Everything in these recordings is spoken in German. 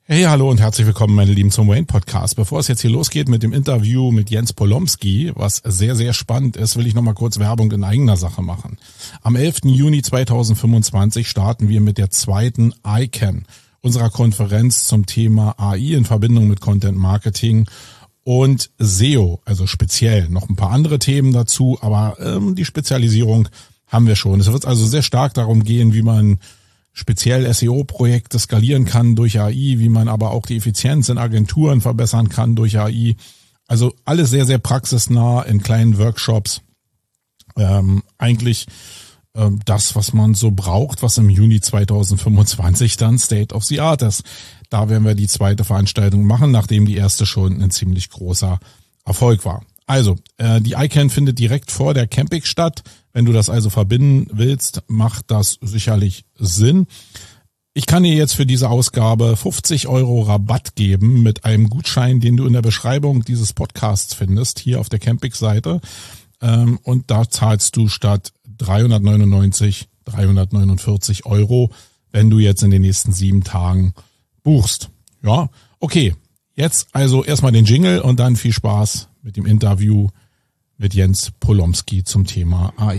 Hey, hallo und herzlich willkommen, meine Lieben, zum Wayne Podcast. Bevor es jetzt hier losgeht mit dem Interview mit Jens Polomski, was sehr, sehr spannend ist, will ich nochmal kurz Werbung in eigener Sache machen. Am 11. Juni 2025 starten wir mit der zweiten ICANN, unserer Konferenz zum Thema AI in Verbindung mit Content Marketing und SEO, also speziell noch ein paar andere Themen dazu, aber die Spezialisierung haben wir schon. Es wird also sehr stark darum gehen, wie man speziell SEO-Projekte skalieren kann durch AI, wie man aber auch die Effizienz in Agenturen verbessern kann durch AI. Also alles sehr, sehr praxisnah in kleinen Workshops. Eigentlich das, was man so braucht, was im Juni 2025 dann State of the Art ist. Da werden wir die zweite Veranstaltung machen, nachdem die erste schon ein ziemlich großer Erfolg war. Also, die ICANN findet direkt vor der Campix statt. Wenn du das also verbinden willst, macht das sicherlich Sinn. Ich kann dir jetzt für diese Ausgabe 50 € Rabatt geben mit einem Gutschein, den du in der Beschreibung dieses Podcasts findest, hier auf der Campix-Seite. Und da zahlst du statt 349 €, wenn du jetzt in den nächsten 7 Tagen buchst. Ja, okay. Jetzt also erstmal den Jingle und dann viel Spaß mit dem Interview mit Jens Polomski zum Thema AI.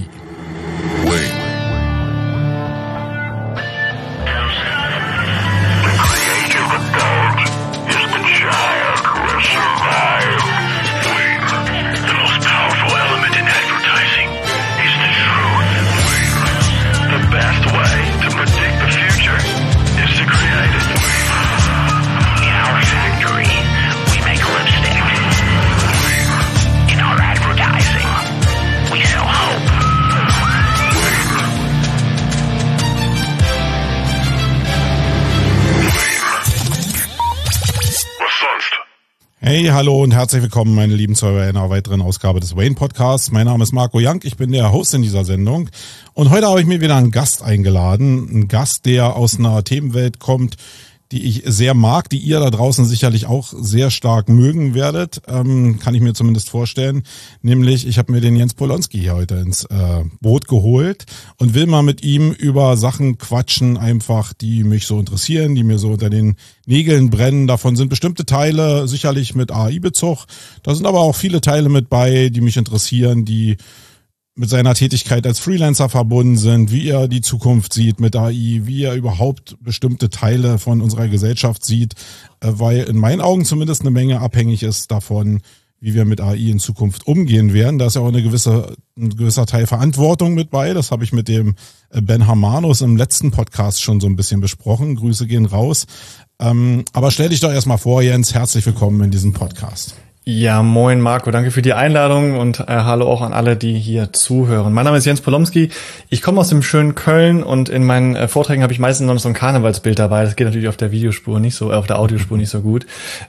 Hey, hallo und herzlich willkommen, meine Lieben, zu einer weiteren Ausgabe des Wayne Podcasts. Mein Name ist Marco Young, ich bin der Host in dieser Sendung und heute habe ich mir wieder einen Gast eingeladen. Einen Gast, der aus einer Themenwelt kommt, die ich sehr mag, die ihr da draußen sicherlich auch sehr stark mögen werdet, kann ich mir zumindest vorstellen. Nämlich, ich habe mir den Jens Polomski hier heute ins Boot geholt und will mal mit ihm über Sachen quatschen, einfach, die mich so interessieren, die mir so unter den Nägeln brennen. Davon sind bestimmte Teile sicherlich mit AI-Bezug. Da sind aber auch viele Teile mit bei, die mich interessieren, die mit seiner Tätigkeit als Freelancer verbunden sind, wie er die Zukunft sieht mit AI, wie er überhaupt bestimmte Teile von unserer Gesellschaft sieht, weil in meinen Augen zumindest eine Menge abhängig ist davon, wie wir mit AI in Zukunft umgehen werden. Da ist ja auch ein gewisser Teil Verantwortung mit bei. Das habe ich mit dem Ben Hamanus im letzten Podcast schon so ein bisschen besprochen. Grüße gehen raus. Aber stell dich doch erstmal vor, Jens. Herzlich willkommen in diesem Podcast. Ja, moin Marco, danke für die Einladung und hallo auch an alle, die hier zuhören. Mein Name ist Jens Polomski, ich komme aus dem schönen Köln und in meinen Vorträgen habe ich meistens noch so ein Karnevalsbild dabei. Das geht natürlich auf der Videospur nicht so, auf der Audiospur nicht so gut.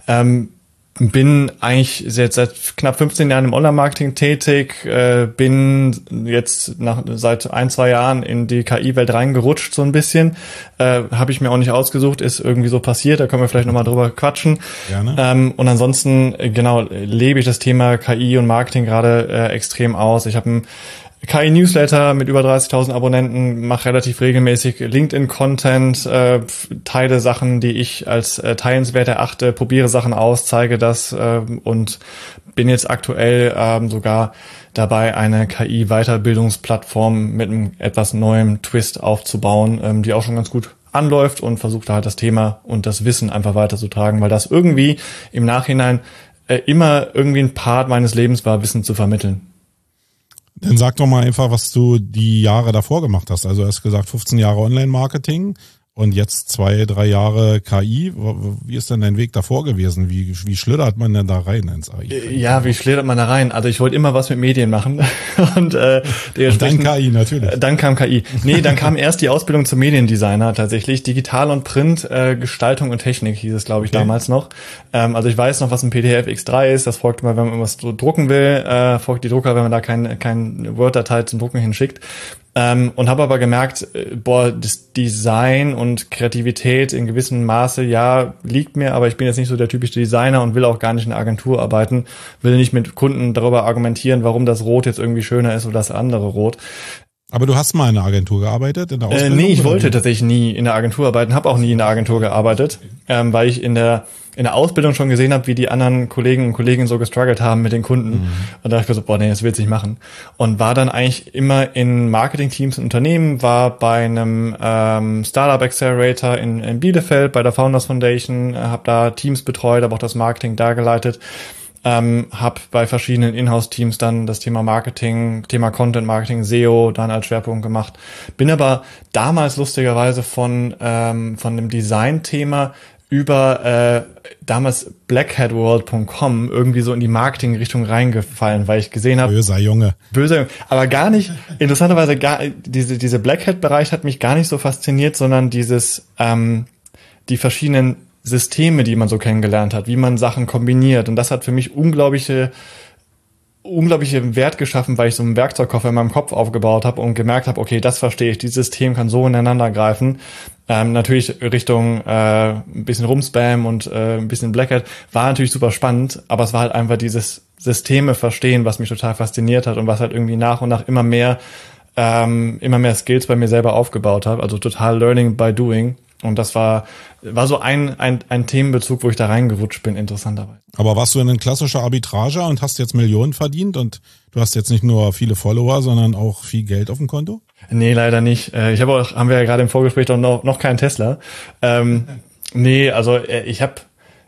Bin eigentlich seit knapp 15 Jahren im Online-Marketing tätig, bin jetzt seit 1-2 Jahren in die KI-Welt reingerutscht so ein bisschen. Habe ich mir auch nicht ausgesucht, ist irgendwie so passiert, da können wir vielleicht nochmal drüber quatschen. Gerne. Und ansonsten, genau, lebe ich das Thema KI und Marketing gerade extrem aus. Ich habe ein KI-Newsletter mit über 30.000 Abonnenten, mache relativ regelmäßig LinkedIn-Content, teile Sachen, die ich als teilenswert erachte, probiere Sachen aus, zeige das und bin jetzt aktuell sogar dabei, eine KI-Weiterbildungsplattform mit einem etwas neuem Twist aufzubauen, die auch schon ganz gut anläuft und versucht halt das Thema und das Wissen einfach weiterzutragen, weil das irgendwie im Nachhinein immer irgendwie ein Part meines Lebens war, Wissen zu vermitteln. Dann sag doch mal einfach, was du die Jahre davor gemacht hast. Also du hast gesagt 15 Jahre Online-Marketing und jetzt 2-3 Jahre KI. Wie ist denn dein Weg davor gewesen? Wie schlittert man denn da rein ins AI? Ja, wie schlittert man da rein? Also ich wollte immer was mit Medien machen. Und dann KI natürlich. Dann kam KI. Nee, dann kam erst die Ausbildung zum Mediendesigner tatsächlich. Digital und Print, Gestaltung und Technik hieß es, glaube ich, damals noch. Also ich weiß noch, was ein PDF X3 ist. Das folgt immer, wenn man irgendwas drucken will, folgt die Drucker, wenn man da kein Word-Datei zum Drucken hinschickt. Und habe aber gemerkt, das Design und Kreativität in gewissem Maße, ja, liegt mir, aber ich bin jetzt nicht so der typische Designer und will auch gar nicht in einer Agentur arbeiten, will nicht mit Kunden darüber argumentieren, warum das Rot jetzt irgendwie schöner ist oder das andere Rot. Aber du hast mal in der Agentur gearbeitet, in der Ausbildung? Nee, ich wollte tatsächlich nie in der Agentur arbeiten, habe auch nie in der Agentur gearbeitet, weil ich in der Ausbildung schon gesehen habe, wie die anderen Kollegen und Kolleginnen so gestruggelt haben mit den Kunden. Und da dachte ich mir so, boah, nee, das will's nicht machen. Und war dann eigentlich immer in Marketing-Teams in Unternehmen, war bei einem Startup Accelerator in Bielefeld, bei der Founders Foundation, habe da Teams betreut, aber auch das Marketing da geleitet. Habe bei verschiedenen Inhouse-Teams dann das Thema Marketing, Thema Content Marketing, SEO dann als Schwerpunkt gemacht. Bin aber damals lustigerweise von dem Design-Thema über damals blackhatworld.com irgendwie so in die Marketing-Richtung reingefallen, weil ich gesehen habe... Böser Junge. Aber gar nicht, interessanterweise diese Black Hat-Bereich hat mich gar nicht so fasziniert, sondern die verschiedenen Systeme, die man so kennengelernt hat, wie man Sachen kombiniert. Und das hat für mich unglaubliche Wert geschaffen, weil ich so einen Werkzeugkoffer in meinem Kopf aufgebaut habe und gemerkt habe, okay, das verstehe ich, dieses System kann so ineinander greifen. Natürlich Richtung ein bisschen Rumspam und ein bisschen Black Hat war natürlich super spannend, aber es war halt einfach dieses Systeme verstehen, was mich total fasziniert hat und was halt irgendwie nach und nach immer mehr Skills bei mir selber aufgebaut habe. Also total Learning by Doing. Und das war so ein Themenbezug, wo ich da reingerutscht bin, interessanterweise. Aber warst du ein klassischer Arbitrager und hast jetzt Millionen verdient und du hast jetzt nicht nur viele Follower, sondern auch viel Geld auf dem Konto? Nee, leider nicht. Haben wir ja gerade im Vorgespräch noch keinen Tesla. Nee, also ich habe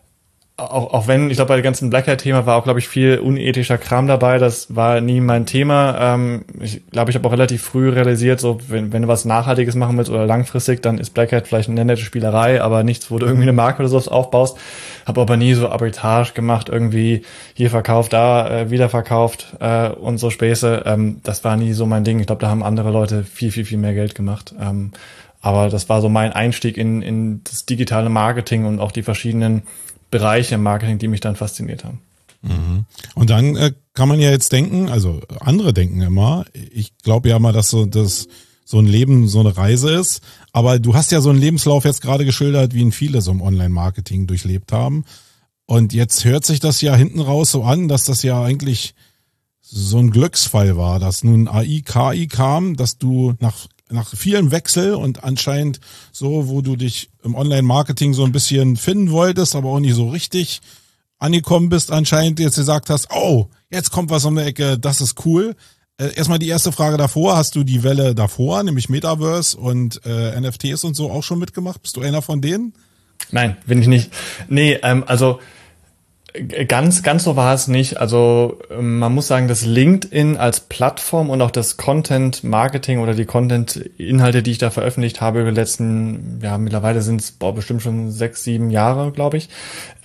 auch wenn, ich glaube, bei dem ganzen Black Hat-Thema war auch, glaube ich, viel unethischer Kram dabei. Das war nie mein Thema. Ich glaube, ich habe auch relativ früh realisiert, so wenn du was Nachhaltiges machen willst oder langfristig, dann ist Black Hat vielleicht eine nette Spielerei, aber nichts, wo du irgendwie eine Marke oder sowas aufbaust. Habe aber nie so Arbitrage gemacht, irgendwie hier verkauft, da wieder verkauft und so Späße. Das war nie so mein Ding. Ich glaube, da haben andere Leute viel, viel, viel mehr Geld gemacht. Aber das war so mein Einstieg in das digitale Marketing und auch die verschiedenen Bereiche im Marketing, die mich dann fasziniert haben. Mhm. Und dann kann man ja jetzt denken, also andere denken immer, ich glaube ja mal, dass so ein Leben so eine Reise ist, aber du hast ja so einen Lebenslauf jetzt gerade geschildert, wie ihn viele so im Online-Marketing durchlebt haben. Und jetzt hört sich das ja hinten raus so an, dass das ja eigentlich so ein Glücksfall war, dass nun AI, KI kam, dass du nach vielem Wechsel und anscheinend so, wo du dich im Online-Marketing so ein bisschen finden wolltest, aber auch nicht so richtig angekommen bist, anscheinend jetzt gesagt hast, oh, jetzt kommt was um die Ecke, das ist cool. Erstmal die erste Frage davor, hast du die Welle davor, nämlich Metaverse und NFTs und so auch schon mitgemacht? Bist du einer von denen? Nein, bin ich nicht. Nee, also ganz so war es nicht. Also man muss sagen, dass LinkedIn als Plattform und auch das Content-Marketing oder die Content-Inhalte, die ich da veröffentlicht habe über die letzten, ja mittlerweile sind es bestimmt schon 6, 7 Jahre, glaube ich.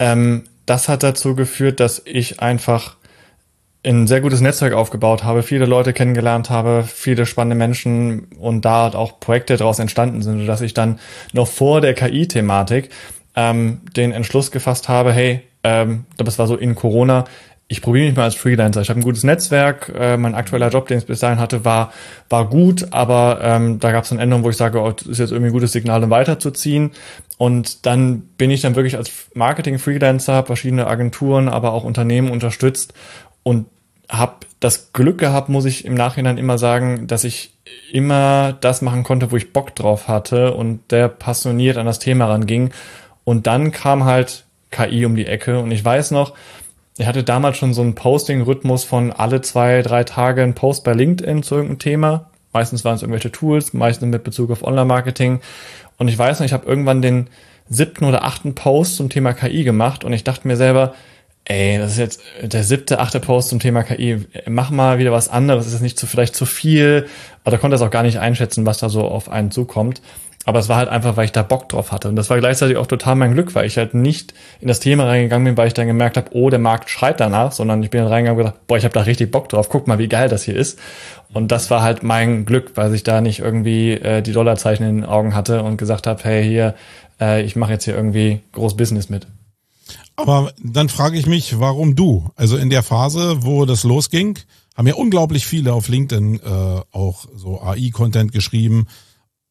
Das hat dazu geführt, dass ich einfach ein sehr gutes Netzwerk aufgebaut habe, viele Leute kennengelernt habe, viele spannende Menschen und da auch Projekte daraus entstanden sind, sodass ich dann noch vor der KI-Thematik den Entschluss gefasst habe, hey, das war so in Corona, ich probiere mich mal als Freelancer. Ich habe ein gutes Netzwerk, mein aktueller Job, den ich bis dahin hatte, war gut, aber da gab es eine Änderung, wo ich sage, oh, das ist jetzt irgendwie ein gutes Signal, um weiterzuziehen. Und dann bin ich dann wirklich als Marketing-Freelancer verschiedene Agenturen, aber auch Unternehmen unterstützt und habe das Glück gehabt, muss ich im Nachhinein immer sagen, dass ich immer das machen konnte, wo ich Bock drauf hatte und der passioniert an das Thema ranging. Und dann kam halt KI um die Ecke und ich weiß noch, ich hatte damals schon so einen Posting-Rhythmus von alle 2-3 Tage ein Post bei LinkedIn zu irgendeinem Thema. Meistens waren es irgendwelche Tools, meistens mit Bezug auf Online-Marketing. Und ich weiß noch, ich habe irgendwann den 7. oder 8. Post zum Thema KI gemacht und ich dachte mir selber, ey, das ist jetzt der 7., 8. Post zum Thema KI. Mach mal wieder was anderes. Das ist nicht vielleicht zu viel. Aber da konnte ich das auch gar nicht einschätzen, was da so auf einen zukommt. Aber es war halt einfach, weil ich da Bock drauf hatte. Und das war gleichzeitig auch total mein Glück, weil ich halt nicht in das Thema reingegangen bin, weil ich dann gemerkt habe, oh, der Markt schreit danach, sondern ich bin dann reingegangen und gedacht, boah, ich habe da richtig Bock drauf. Guck mal, wie geil das hier ist. Und das war halt mein Glück, weil ich da nicht irgendwie die Dollarzeichen in den Augen hatte und gesagt habe, hey, hier, ich mache jetzt hier irgendwie groß Business mit. Aber dann frage ich mich, warum du? Also in der Phase, wo das losging, haben ja unglaublich viele auf LinkedIn auch so AI-Content geschrieben.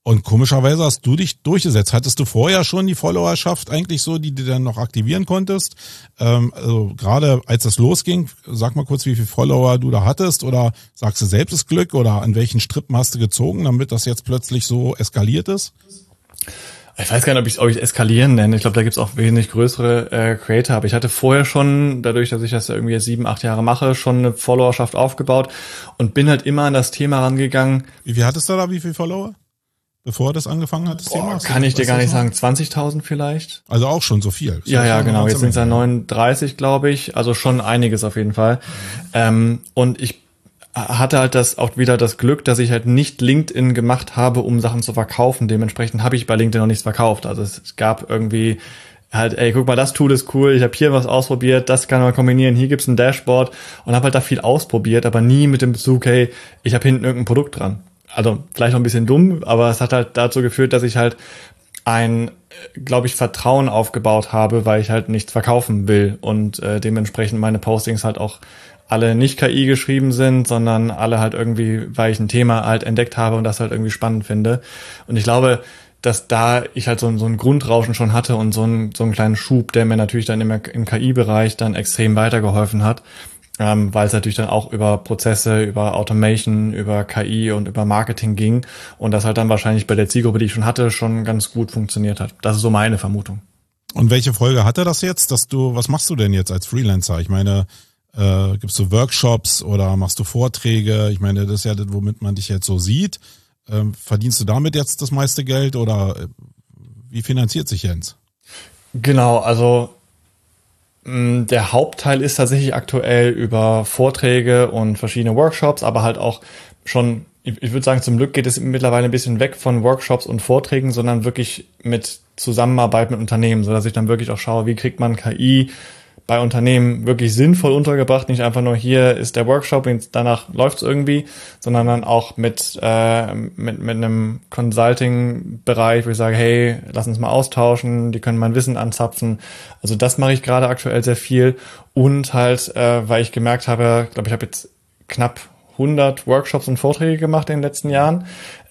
Und komischerweise hast du dich durchgesetzt. Hattest du vorher schon die Followerschaft eigentlich so, die du dann noch aktivieren konntest? Also gerade als das losging, sag mal kurz, wie viele Follower du da hattest, oder sagst du selbst das Glück, oder an welchen Strippen hast du gezogen, damit das jetzt plötzlich so eskaliert ist? Ich weiß gar nicht, ob ich eskalieren nenne. Ich glaube, da gibt's auch wesentlich größere Creator. Aber ich hatte vorher schon, dadurch, dass ich das irgendwie 7, 8 Jahre mache, schon eine Followerschaft aufgebaut und bin halt immer an das Thema rangegangen. Wie viel hattest du da, wie viele Follower? Bevor das angefangen hat, das Thema? Kann ich dir gar nicht sagen. 20.000 vielleicht. Also auch schon so viel. Ja, genau. Jetzt sind es ja 39, glaube ich. Also schon einiges auf jeden Fall. Und ich hatte halt auch wieder das Glück, dass ich halt nicht LinkedIn gemacht habe, um Sachen zu verkaufen. Dementsprechend habe ich bei LinkedIn noch nichts verkauft. Also es gab irgendwie halt, ey, guck mal, das Tool ist cool, ich habe hier was ausprobiert, das kann man kombinieren, hier gibt's ein Dashboard, und habe halt da viel ausprobiert, aber nie mit dem Bezug, hey, ich habe hinten irgendein Produkt dran. Also vielleicht noch ein bisschen dumm, aber es hat halt dazu geführt, dass ich halt glaube ich, Vertrauen aufgebaut habe, weil ich halt nichts verkaufen will und dementsprechend meine Postings halt auch alle nicht KI geschrieben sind, sondern alle halt irgendwie, weil ich ein Thema halt entdeckt habe und das halt irgendwie spannend finde. Und ich glaube, dass da ich halt so ein Grundrauschen schon hatte und so einen kleinen Schub, der mir natürlich dann im KI-Bereich dann extrem weitergeholfen hat, weil es natürlich dann auch über Prozesse, über Automation, über KI und über Marketing ging und das halt dann wahrscheinlich bei der Zielgruppe, die ich schon hatte, schon ganz gut funktioniert hat. Das ist so meine Vermutung. Und welche Folge hatte das jetzt, was machst du denn jetzt als Freelancer? Ich meine, gibst du Workshops oder machst du Vorträge? Ich meine, das ist ja das, womit man dich jetzt so sieht. Verdienst du damit jetzt das meiste Geld oder wie finanziert sich Jens? Genau, also der Hauptteil ist tatsächlich aktuell über Vorträge und verschiedene Workshops, aber halt auch schon, ich würde sagen, zum Glück geht es mittlerweile ein bisschen weg von Workshops und Vorträgen, sondern wirklich mit Zusammenarbeit mit Unternehmen, sodass ich dann wirklich auch schaue, wie kriegt man KI bei Unternehmen wirklich sinnvoll untergebracht, nicht einfach nur hier ist der Workshop und danach läuft's irgendwie, sondern dann auch mit einem Consulting-Bereich, wo ich sage, hey, lass uns mal austauschen, die können mein Wissen anzapfen. Also das mache ich gerade aktuell sehr viel und halt, weil ich gemerkt habe, ich glaube, ich habe jetzt knapp 100 Workshops und Vorträge gemacht in den letzten Jahren,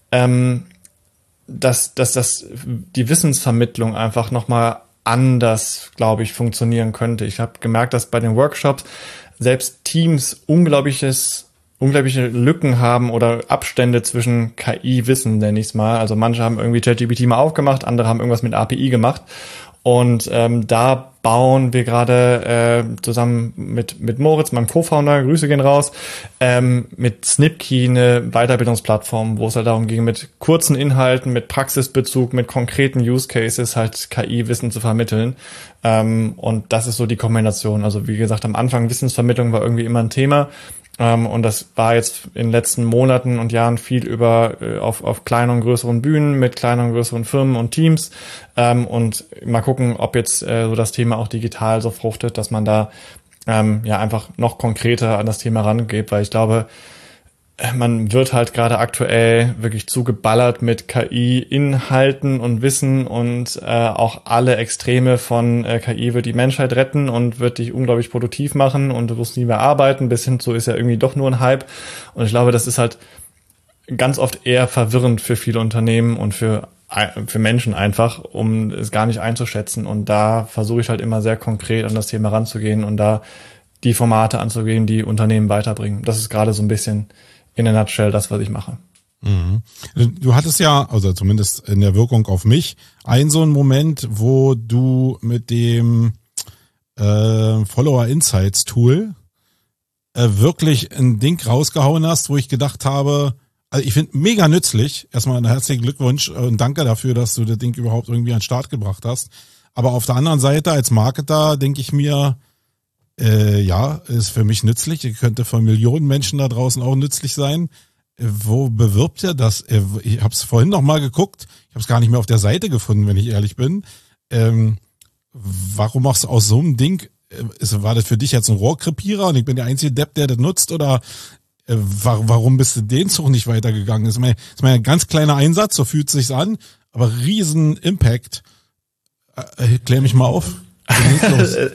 dass die Wissensvermittlung einfach nochmal anders, glaube ich, funktionieren könnte. Ich habe gemerkt, dass bei den Workshops selbst Teams unglaubliche Lücken haben oder Abstände zwischen KI-Wissen, nenne ich es mal. Also manche haben irgendwie ChatGPT mal aufgemacht, andere haben irgendwas mit API gemacht. Und da bauen wir gerade zusammen mit Moritz, meinem Co-Founder, Grüße gehen raus, mit Snipkey eine Weiterbildungsplattform, wo es halt darum ging, mit kurzen Inhalten, mit Praxisbezug, mit konkreten Use Cases halt KI-Wissen zu vermitteln. Und das ist so die Kombination. Also wie gesagt, am Anfang Wissensvermittlung war irgendwie immer ein Thema. Und das war jetzt in den letzten Monaten und Jahren viel auf kleineren und größeren Bühnen mit kleineren und größeren Firmen und Teams. Und mal gucken, ob jetzt so das Thema auch digital so fruchtet, dass man da einfach noch konkreter an das Thema rangeht, weil ich glaube, man wird halt gerade aktuell wirklich zugeballert mit KI-Inhalten und Wissen und auch alle Extreme von KI wird die Menschheit retten und wird dich unglaublich produktiv machen und du wirst nie mehr arbeiten, bis hin zu ist ja irgendwie doch nur ein Hype. Und ich glaube, das ist halt ganz oft eher verwirrend für viele Unternehmen und für Menschen einfach, um es gar nicht einzuschätzen. Und da versuche ich halt immer sehr konkret an das Thema ranzugehen und da die Formate anzugehen, die Unternehmen weiterbringen. Das ist gerade so ein bisschen in a nutshell das, was ich mache. Mhm. Du hattest ja, also zumindest in der Wirkung auf mich, so einen Moment, wo du mit dem Follower Insights Tool wirklich ein Ding rausgehauen hast, wo ich gedacht habe, also ich finde mega nützlich. Erstmal einen herzlichen Glückwunsch und danke dafür, dass du das Ding überhaupt irgendwie an den Start gebracht hast. Aber auf der anderen Seite als Marketer denke ich mir, ist für mich nützlich. Könnte für Millionen Menschen da draußen auch nützlich sein. Wo bewirbt ihr das? Ich habe es vorhin noch mal geguckt. Ich habe es gar nicht mehr auf der Seite gefunden, wenn ich ehrlich bin. Warum machst du aus so einem Ding, war das für dich jetzt ein Rohrkrepierer und ich bin der einzige Depp, der das nutzt? Oder warum bist du den Zug nicht weitergegangen? Das ist mein ganz kleiner Einsatz, so fühlt es sich an. Aber riesen Impact. Klär mich mal auf.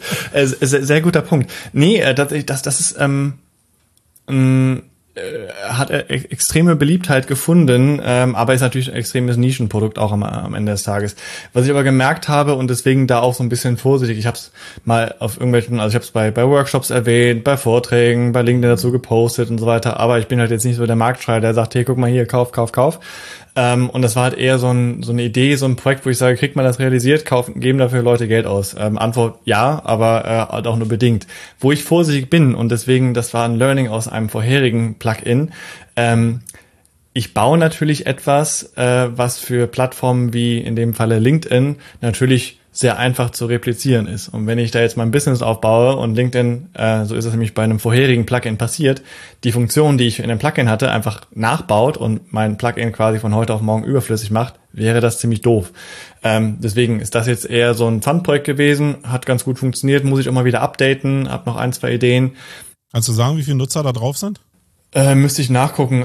Sehr guter Punkt. Nee, das ist hat extreme Beliebtheit gefunden, aber ist natürlich ein extremes Nischenprodukt auch am Ende des Tages. Was ich aber gemerkt habe und deswegen da auch so ein bisschen vorsichtig, ich habe es mal auf irgendwelchen, also ich habe es bei Workshops erwähnt, bei Vorträgen, bei LinkedIn dazu gepostet und so weiter, aber ich bin halt jetzt nicht so der Marktschreier, der sagt, hey, guck mal hier, kauf. Und das war halt eher so eine Idee, so ein Projekt, wo ich sage, kriegt man das realisiert, geben dafür Leute Geld aus? Antwort ja, aber halt auch nur bedingt. Wo ich vorsichtig bin und deswegen, das war ein Learning aus einem vorherigen Plugin, ich baue natürlich etwas, was für Plattformen wie in dem Falle LinkedIn natürlich sehr einfach zu replizieren ist. Und wenn ich da jetzt mein Business aufbaue und LinkedIn, so ist es nämlich bei einem vorherigen Plugin passiert, die Funktion, die ich in dem Plugin hatte, einfach nachbaut und mein Plugin quasi von heute auf morgen überflüssig macht, wäre das ziemlich doof. Deswegen ist das jetzt eher so ein Fun-Projekt gewesen, hat ganz gut funktioniert, muss ich auch mal wieder updaten, hab noch 1, 2 Ideen. Kannst du sagen, wie viele Nutzer da drauf sind? Müsste ich nachgucken.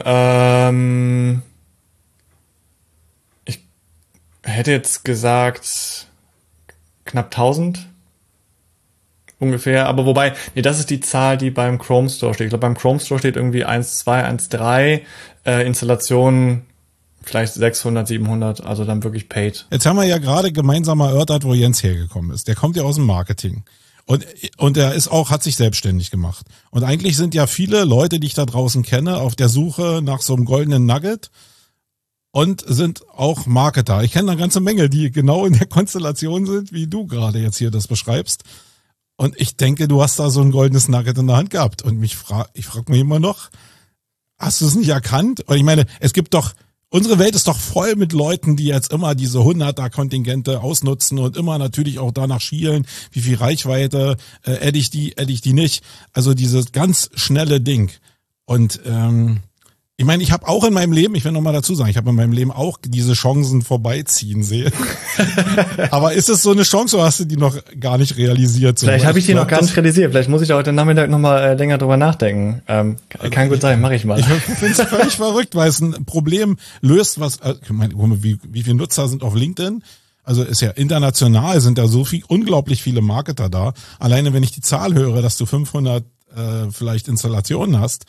Ich hätte jetzt gesagt knapp 1000 ungefähr, aber wobei, nee, das ist die Zahl, die beim Chrome Store steht. Ich glaube, beim Chrome Store steht irgendwie 1.2, 1.3, Installationen vielleicht 600, 700, also dann wirklich paid. Jetzt haben wir ja gerade gemeinsam erörtert, wo Jens hergekommen ist. Der kommt ja aus dem Marketing. Und er hat sich selbstständig gemacht. Und eigentlich sind ja viele Leute, die ich da draußen kenne, auf der Suche nach so einem goldenen Nugget und sind auch Marketer. Ich kenne eine ganze Menge, die genau in der Konstellation sind, wie du gerade jetzt hier das beschreibst. Und ich denke, du hast da so ein goldenes Nugget in der Hand gehabt. Und ich frag mich immer noch, hast du es nicht erkannt? Und ich meine, unsere Welt ist doch voll mit Leuten, die jetzt immer diese 100er-Kontingente ausnutzen und immer natürlich auch danach schielen, wie viel Reichweite, adde ich die nicht. Also dieses ganz schnelle Ding. Und ich meine, ich habe auch in meinem Leben, ich will noch mal dazu sagen, ich habe in meinem Leben auch diese Chancen vorbeiziehen sehen. Aber ist es so eine Chance oder hast du die noch gar nicht realisiert? Vielleicht habe ich die noch gar nicht realisiert. Vielleicht muss ich da heute Nachmittag noch mal länger drüber nachdenken. Kann gut sein, mache ich mal. Ich finde es völlig verrückt, weil es ein Problem löst, wie viele Nutzer sind auf LinkedIn? Also ist ja international, sind da unglaublich viele Marketer da. Alleine wenn ich die Zahl höre, dass du 500 vielleicht Installationen hast.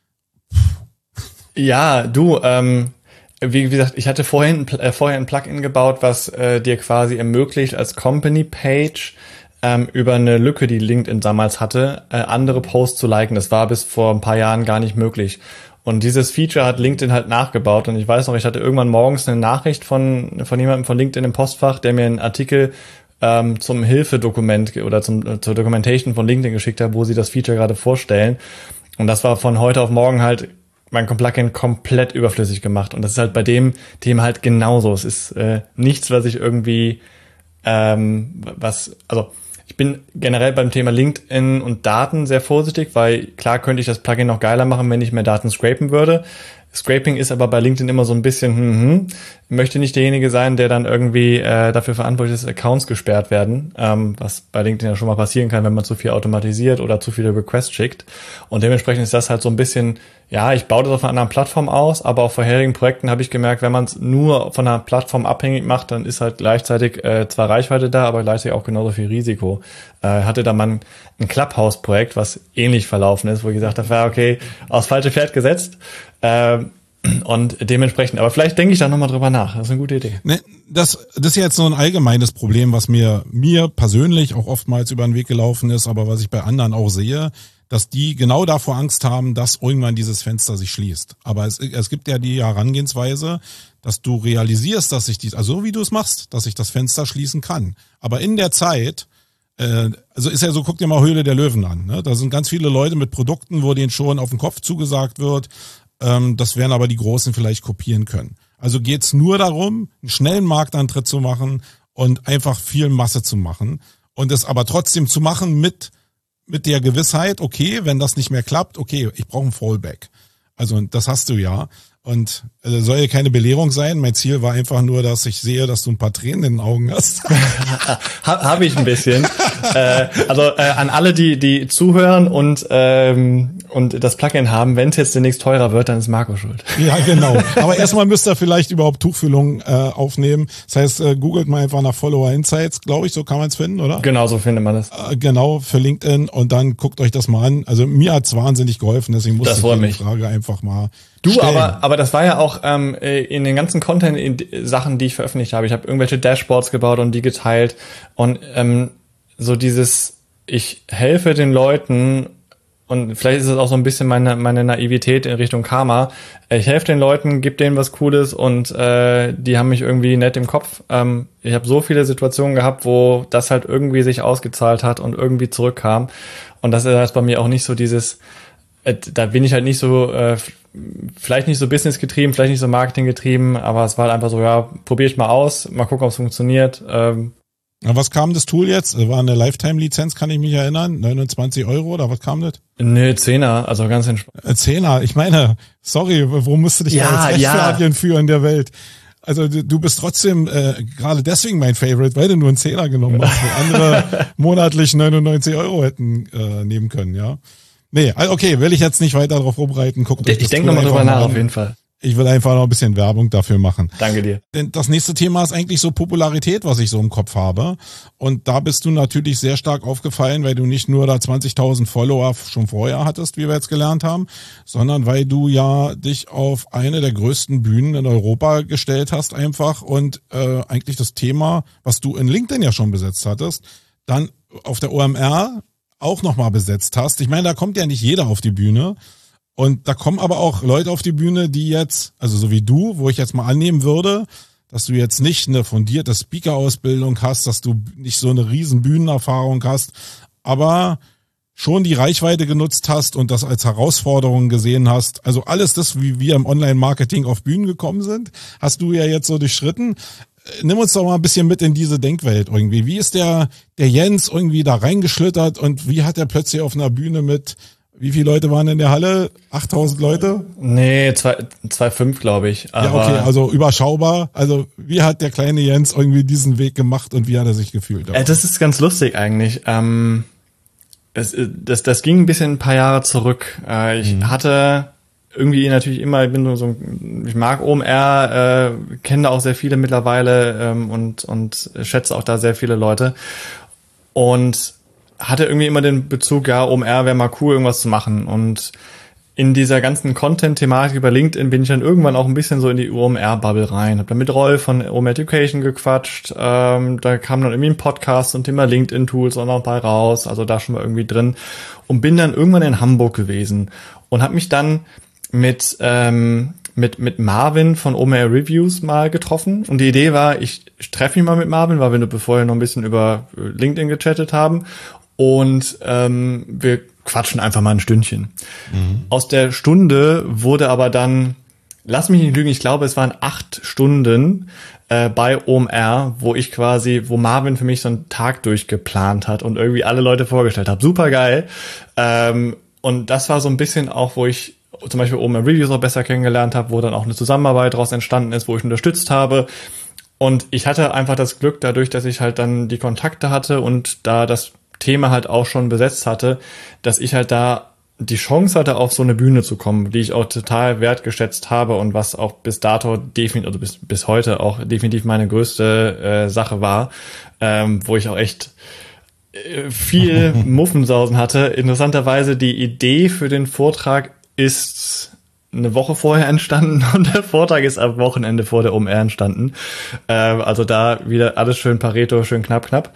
Ja, du, wie gesagt, ich hatte vorher ein Plugin gebaut, was dir quasi ermöglicht, als Company-Page über eine Lücke, die LinkedIn damals hatte, andere Posts zu liken. Das war bis vor ein paar Jahren gar nicht möglich. Und dieses Feature hat LinkedIn halt nachgebaut. Und ich weiß noch, ich hatte irgendwann morgens eine Nachricht von jemandem von LinkedIn im Postfach, der mir einen Artikel zum Hilfedokument oder zur Documentation von LinkedIn geschickt hat, wo sie das Feature gerade vorstellen. Und das war von heute auf morgen halt mein Plugin komplett überflüssig gemacht. Und das ist halt bei dem Thema halt genauso. Es ist nichts, was ich irgendwie ich bin generell beim Thema LinkedIn und Daten sehr vorsichtig, weil klar könnte ich das Plugin noch geiler machen, wenn ich mehr Daten scrapen würde. Scraping ist aber bei LinkedIn immer so ein bisschen, möchte nicht derjenige sein, der dann irgendwie dafür verantwortlich ist, Accounts gesperrt werden, was bei LinkedIn ja schon mal passieren kann, wenn man zu viel automatisiert oder zu viele Requests schickt. Und dementsprechend ist das halt so ein bisschen, ja, ich baue das auf einer anderen Plattform aus, aber auf vorherigen Projekten habe ich gemerkt, wenn man es nur von einer Plattform abhängig macht, dann ist halt gleichzeitig zwar Reichweite da, aber gleichzeitig auch genauso viel Risiko. Hatte da mal ein Clubhouse-Projekt, was ähnlich verlaufen ist, wo ich gesagt habe, okay, aufs falsche Pferd gesetzt. Und dementsprechend, aber vielleicht denke ich da nochmal drüber nach. Das ist eine gute Idee. Ne, das ist jetzt so ein allgemeines Problem, was mir persönlich auch oftmals über den Weg gelaufen ist, aber was ich bei anderen auch sehe, dass die genau davor Angst haben, dass irgendwann dieses Fenster sich schließt. Aber es gibt ja die Herangehensweise, dass du realisierst, dass sich also so wie du es machst, dass sich das Fenster schließen kann. Aber in der Zeit, also ist ja so, guck dir mal Höhle der Löwen an. Ne? Da sind ganz viele Leute mit Produkten, wo denen schon auf den Kopf zugesagt wird. Das werden aber die Großen vielleicht kopieren können. Also geht's nur darum, einen schnellen Marktantritt zu machen und einfach viel Masse zu machen. Und es aber trotzdem zu machen mit der Gewissheit, okay, wenn das nicht mehr klappt, okay, ich brauche ein Fallback. Also das hast du ja. Und soll ja keine Belehrung sein. Mein Ziel war einfach nur, dass ich sehe, dass du ein paar Tränen in den Augen hast. Habe ich ein bisschen. An alle, die zuhören und und das Plugin haben. Wenn es jetzt demnächst teurer wird, dann ist Marco schuld. Ja, genau. Aber erstmal müsst ihr vielleicht überhaupt Tuchfühlung aufnehmen. Das heißt, googelt mal einfach nach Follower Insights, glaube ich, so kann man es finden, oder? Genau, so findet man das. Genau, für LinkedIn und dann guckt euch das mal an. Also mir hat's wahnsinnig geholfen, deswegen musste ich die Frage einfach mal stellen. Aber das war ja auch in den ganzen Content-Sachen, die ich veröffentlicht habe. Ich habe irgendwelche Dashboards gebaut und die geteilt und so dieses, ich helfe den Leuten. Und vielleicht ist es auch so ein bisschen meine Naivität in Richtung Karma. Ich helfe den Leuten, gebe denen was Cooles und die haben mich irgendwie nett im Kopf. Ich habe so viele Situationen gehabt, wo das halt irgendwie sich ausgezahlt hat und irgendwie zurückkam. Und das ist halt bei mir auch nicht so dieses, da bin ich halt nicht so, vielleicht nicht so Business getrieben, vielleicht nicht so Marketing getrieben, aber es war halt einfach so, ja, probiere ich mal aus, mal gucken, ob es funktioniert. Was kam das Tool jetzt? War eine Lifetime-Lizenz, kann ich mich erinnern? 29 € oder was kam das? Nö, 10er, also ganz entspannt. 10er, ich meine, sorry, wo musst du dich da jetzt rechtfertigen für in der Welt? Also du bist trotzdem gerade deswegen mein Favorite, weil du nur einen 10er genommen hast, wo andere monatlich 99 € hätten nehmen können, ja. Nee, okay, will ich jetzt nicht weiter darauf rumreiten. Ich denke nochmal drüber nach, auf jeden Fall. Ich will einfach noch ein bisschen Werbung dafür machen. Danke dir. Denn das nächste Thema ist eigentlich so Popularität, was ich so im Kopf habe. Und da bist du natürlich sehr stark aufgefallen, weil du nicht nur da 20.000 Follower schon vorher hattest, wie wir jetzt gelernt haben, sondern weil du ja dich auf eine der größten Bühnen in Europa gestellt hast einfach und eigentlich das Thema, was du in LinkedIn ja schon besetzt hattest, dann auf der OMR auch nochmal besetzt hast. Ich meine, da kommt ja nicht jeder auf die Bühne. Und da kommen aber auch Leute auf die Bühne, die jetzt, also so wie du, wo ich jetzt mal annehmen würde, dass du jetzt nicht eine fundierte Speaker-Ausbildung hast, dass du nicht so eine riesen Bühnenerfahrung hast, aber schon die Reichweite genutzt hast und das als Herausforderung gesehen hast. Also alles das, wie wir im Online-Marketing auf Bühnen gekommen sind, hast du ja jetzt so durchschritten. Nimm uns doch mal ein bisschen mit in diese Denkwelt irgendwie. Wie ist der Jens irgendwie da reingeschlittert und wie hat er plötzlich auf einer Bühne mit, wie viele Leute waren in der Halle? 8.000 Leute? Nee, 2,5 glaube ich. Aber ja, okay, also überschaubar. Also wie hat der kleine Jens irgendwie diesen Weg gemacht und wie hat er sich gefühlt? Das ist ganz lustig eigentlich. Das ging ein bisschen ein paar Jahre zurück. Ich hatte irgendwie natürlich immer, ich mag OMR, kenne da auch sehr viele mittlerweile und schätze auch da sehr viele Leute. Und hatte irgendwie immer den Bezug, ja, OMR wäre mal cool, irgendwas zu machen. Und in dieser ganzen Content-Thematik über LinkedIn bin ich dann irgendwann auch ein bisschen so in die OMR-Bubble rein. Hab dann mit Rolf von OMR Education gequatscht. Da kam dann irgendwie ein Podcast zum Thema LinkedIn-Tools auch noch bei raus. Also da schon mal irgendwie drin. Und bin dann irgendwann in Hamburg gewesen. Und habe mich dann mit Marvin von OMR Reviews mal getroffen. Und die Idee war, ich treffe mich mal mit Marvin, weil wir vorher noch ein bisschen über LinkedIn gechattet haben. Und wir quatschen einfach mal ein Stündchen. Aus der Stunde wurde aber dann, lass mich nicht lügen, ich glaube, es waren 8 Stunden bei OMR, wo Marvin für mich so einen Tag durchgeplant hat und irgendwie alle Leute vorgestellt hat. Super geil. Und das war so ein bisschen auch, wo ich zum Beispiel OMR Reviews auch besser kennengelernt habe, wo dann auch eine Zusammenarbeit daraus entstanden ist, wo ich unterstützt habe. Und ich hatte einfach das Glück dadurch, dass ich halt dann die Kontakte hatte und da das Thema halt auch schon besetzt hatte, dass ich halt da die Chance hatte, auf so eine Bühne zu kommen, die ich auch total wertgeschätzt habe und was auch bis dato definitiv, also bis heute auch definitiv meine größte Sache war, wo ich auch echt viel Muffensausen hatte. Interessanterweise die Idee für den Vortrag ist eine Woche vorher entstanden und der Vortrag ist am Wochenende vor der OMR entstanden. Also da wieder alles schön Pareto, schön knapp.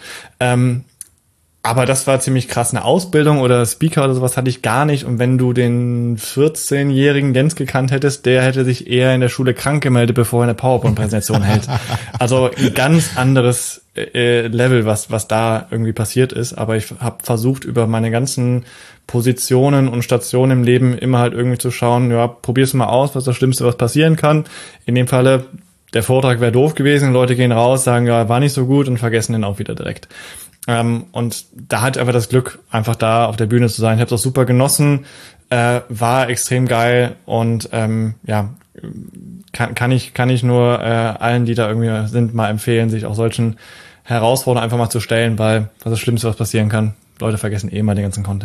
Aber das war ziemlich krass. Eine Ausbildung oder Speaker oder sowas hatte ich gar nicht. Und wenn du den 14-jährigen Jens gekannt hättest, der hätte sich eher in der Schule krank gemeldet, bevor er eine PowerPoint-Präsentation hält. Also ein ganz anderes Level, was da irgendwie passiert ist. Aber ich habe versucht, über meine ganzen Positionen und Stationen im Leben immer halt irgendwie zu schauen, ja, probier's mal aus, was das Schlimmste, was passieren kann. In dem Falle, der Vortrag wäre doof gewesen, Leute gehen raus, sagen, ja, war nicht so gut und vergessen den auch wieder direkt. Und da hatte ich einfach das Glück, einfach da auf der Bühne zu sein. Ich habe das super genossen, war extrem geil und ja, kann ich nur allen, die da irgendwie sind, mal empfehlen, sich auch solchen Herausforderungen einfach mal zu stellen, weil was das Schlimmste, was passieren kann, Leute vergessen eh mal den ganzen Content.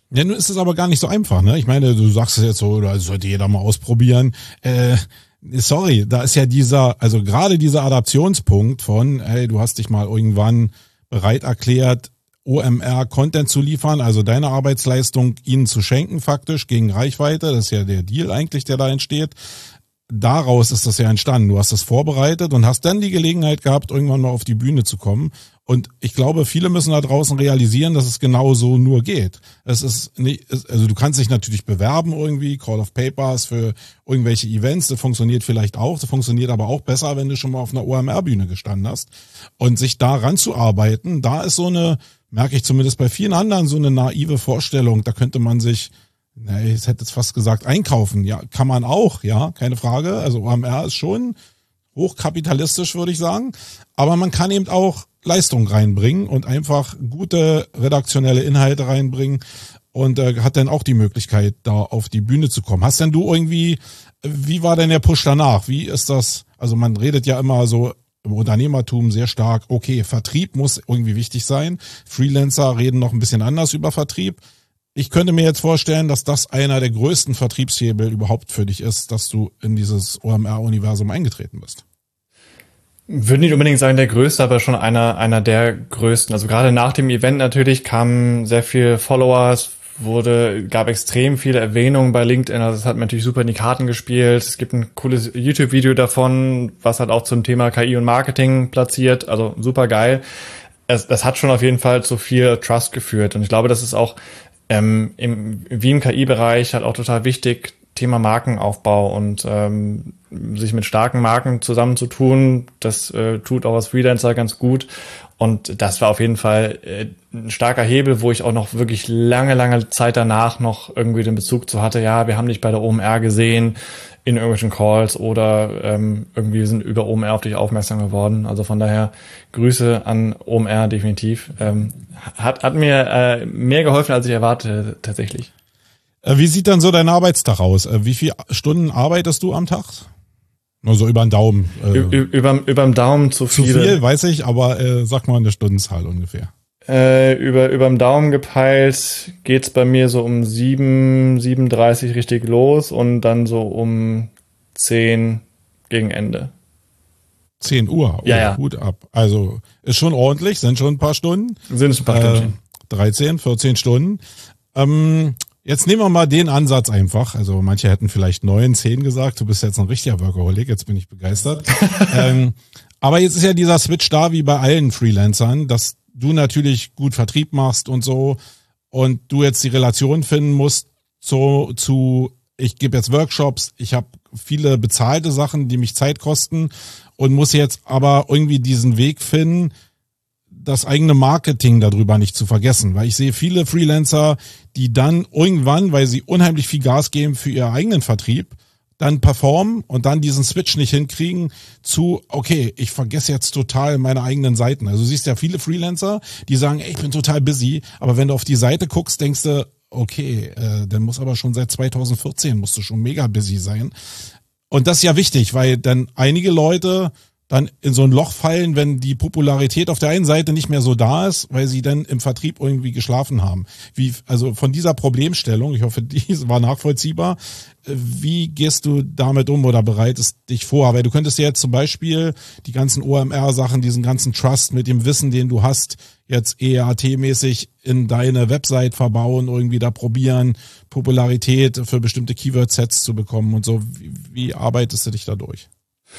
Ja, nun ist es aber gar nicht so einfach, ne? Ich meine, du sagst es jetzt so, da sollte jeder mal ausprobieren. Sorry, da ist ja also gerade dieser Adaptionspunkt von, hey, du hast dich mal irgendwann bereit erklärt, OMR-Content zu liefern, also deine Arbeitsleistung ihnen zu schenken faktisch gegen Reichweite. Das ist ja der Deal eigentlich, der da entsteht. Daraus ist das ja entstanden. Du hast das vorbereitet und hast dann die Gelegenheit gehabt, irgendwann mal auf die Bühne zu kommen. Und ich glaube, viele müssen da draußen realisieren, dass es genau so nur geht. Es ist nicht, also du kannst dich natürlich bewerben irgendwie, Call of Papers für irgendwelche Events. Das funktioniert vielleicht auch. Das funktioniert aber auch besser, wenn du schon mal auf einer OMR-Bühne gestanden hast. Und sich da ranzuarbeiten, da ist so eine, merke ich zumindest bei vielen anderen, so eine naive Vorstellung. Da könnte man sich, ich hätte jetzt fast gesagt, einkaufen. Ja, kann man auch, ja, keine Frage. Also OMR ist schon hochkapitalistisch, würde ich sagen. Aber man kann eben auch Leistung reinbringen und einfach gute redaktionelle Inhalte reinbringen und hat dann auch die Möglichkeit, da auf die Bühne zu kommen. Hast denn du irgendwie, wie war denn der Push danach? Wie ist das? Also man redet ja immer so im Unternehmertum sehr stark, okay, Vertrieb muss irgendwie wichtig sein. Freelancer reden noch ein bisschen anders über Vertrieb. Ich könnte mir jetzt vorstellen, dass das einer der größten Vertriebshebel überhaupt für dich ist, dass du in dieses OMR-Universum eingetreten bist. Würde nicht unbedingt sagen der größte, aber schon einer der größten. Also gerade nach dem Event natürlich kamen sehr viele Followers, gab extrem viele Erwähnungen bei LinkedIn. Also das hat mir natürlich super in die Karten gespielt. Es gibt ein cooles YouTube-Video davon, was halt auch zum Thema KI und Marketing platziert. Also super geil. Das hat schon auf jeden Fall zu viel Trust geführt. Und ich glaube, das ist auch wie im KI-Bereich halt auch total wichtig, Thema Markenaufbau und sich mit starken Marken zusammenzutun. Das tut auch als Freelancer ganz gut. Und das war auf jeden Fall ein starker Hebel, wo ich auch noch wirklich lange Zeit danach noch irgendwie den Bezug zu hatte. Ja, wir haben dich bei der OMR gesehen in irgendwelchen Calls oder irgendwie sind über OMR auf dich aufmerksam geworden. Also von daher Grüße an OMR definitiv. Hat mir mehr geholfen, als ich erwartete tatsächlich. Wie sieht dann so dein Arbeitstag aus? Wie viele Stunden arbeitest du am Tag? Nur so über den Daumen. Überm Daumen zu viele. Zu viel, weiß ich, aber sag mal eine Stundenzahl ungefähr. Überm Daumen gepeilt geht's bei mir so um 7:30 richtig los und dann so um 10 gegen Ende. 10 Uhr? Oh, ja. Hut ab. Also ist schon ordentlich, sind schon ein paar Stunden. Sind es ein paar Stunden. 13, 14 Stunden. Jetzt nehmen wir mal den Ansatz einfach. Also manche hätten vielleicht 9, 10 gesagt. Du bist jetzt ein richtiger Workaholic. Jetzt bin ich begeistert. Aber jetzt ist ja dieser Switch da wie bei allen Freelancern, dass du natürlich gut Vertrieb machst und so und du jetzt die Relation finden musst zu ich gebe jetzt Workshops, ich habe viele bezahlte Sachen, die mich Zeit kosten und muss jetzt aber irgendwie diesen Weg finden, das eigene Marketing darüber nicht zu vergessen, weil ich sehe viele Freelancer, die dann irgendwann, weil sie unheimlich viel Gas geben für ihren eigenen Vertrieb, dann performen und dann diesen Switch nicht hinkriegen zu, okay, ich vergesse jetzt total meine eigenen Seiten. Also du siehst ja viele Freelancer, die sagen, ey, ich bin total busy, aber wenn du auf die Seite guckst, denkst du, okay, dann muss aber schon seit 2014 musst du schon mega busy sein. Und das ist ja wichtig, weil dann einige Leute dann in so ein Loch fallen, wenn die Popularität auf der einen Seite nicht mehr so da ist, weil sie dann im Vertrieb irgendwie geschlafen haben. Also von dieser Problemstellung, ich hoffe, die war nachvollziehbar, wie gehst du damit um oder bereitest dich vor? Weil du könntest ja jetzt zum Beispiel die ganzen OMR-Sachen, diesen ganzen Trust mit dem Wissen, den du hast, jetzt EAT-mäßig in deine Website verbauen, irgendwie da probieren, Popularität für bestimmte Keyword-Sets zu bekommen und so. Wie arbeitest du dich da durch?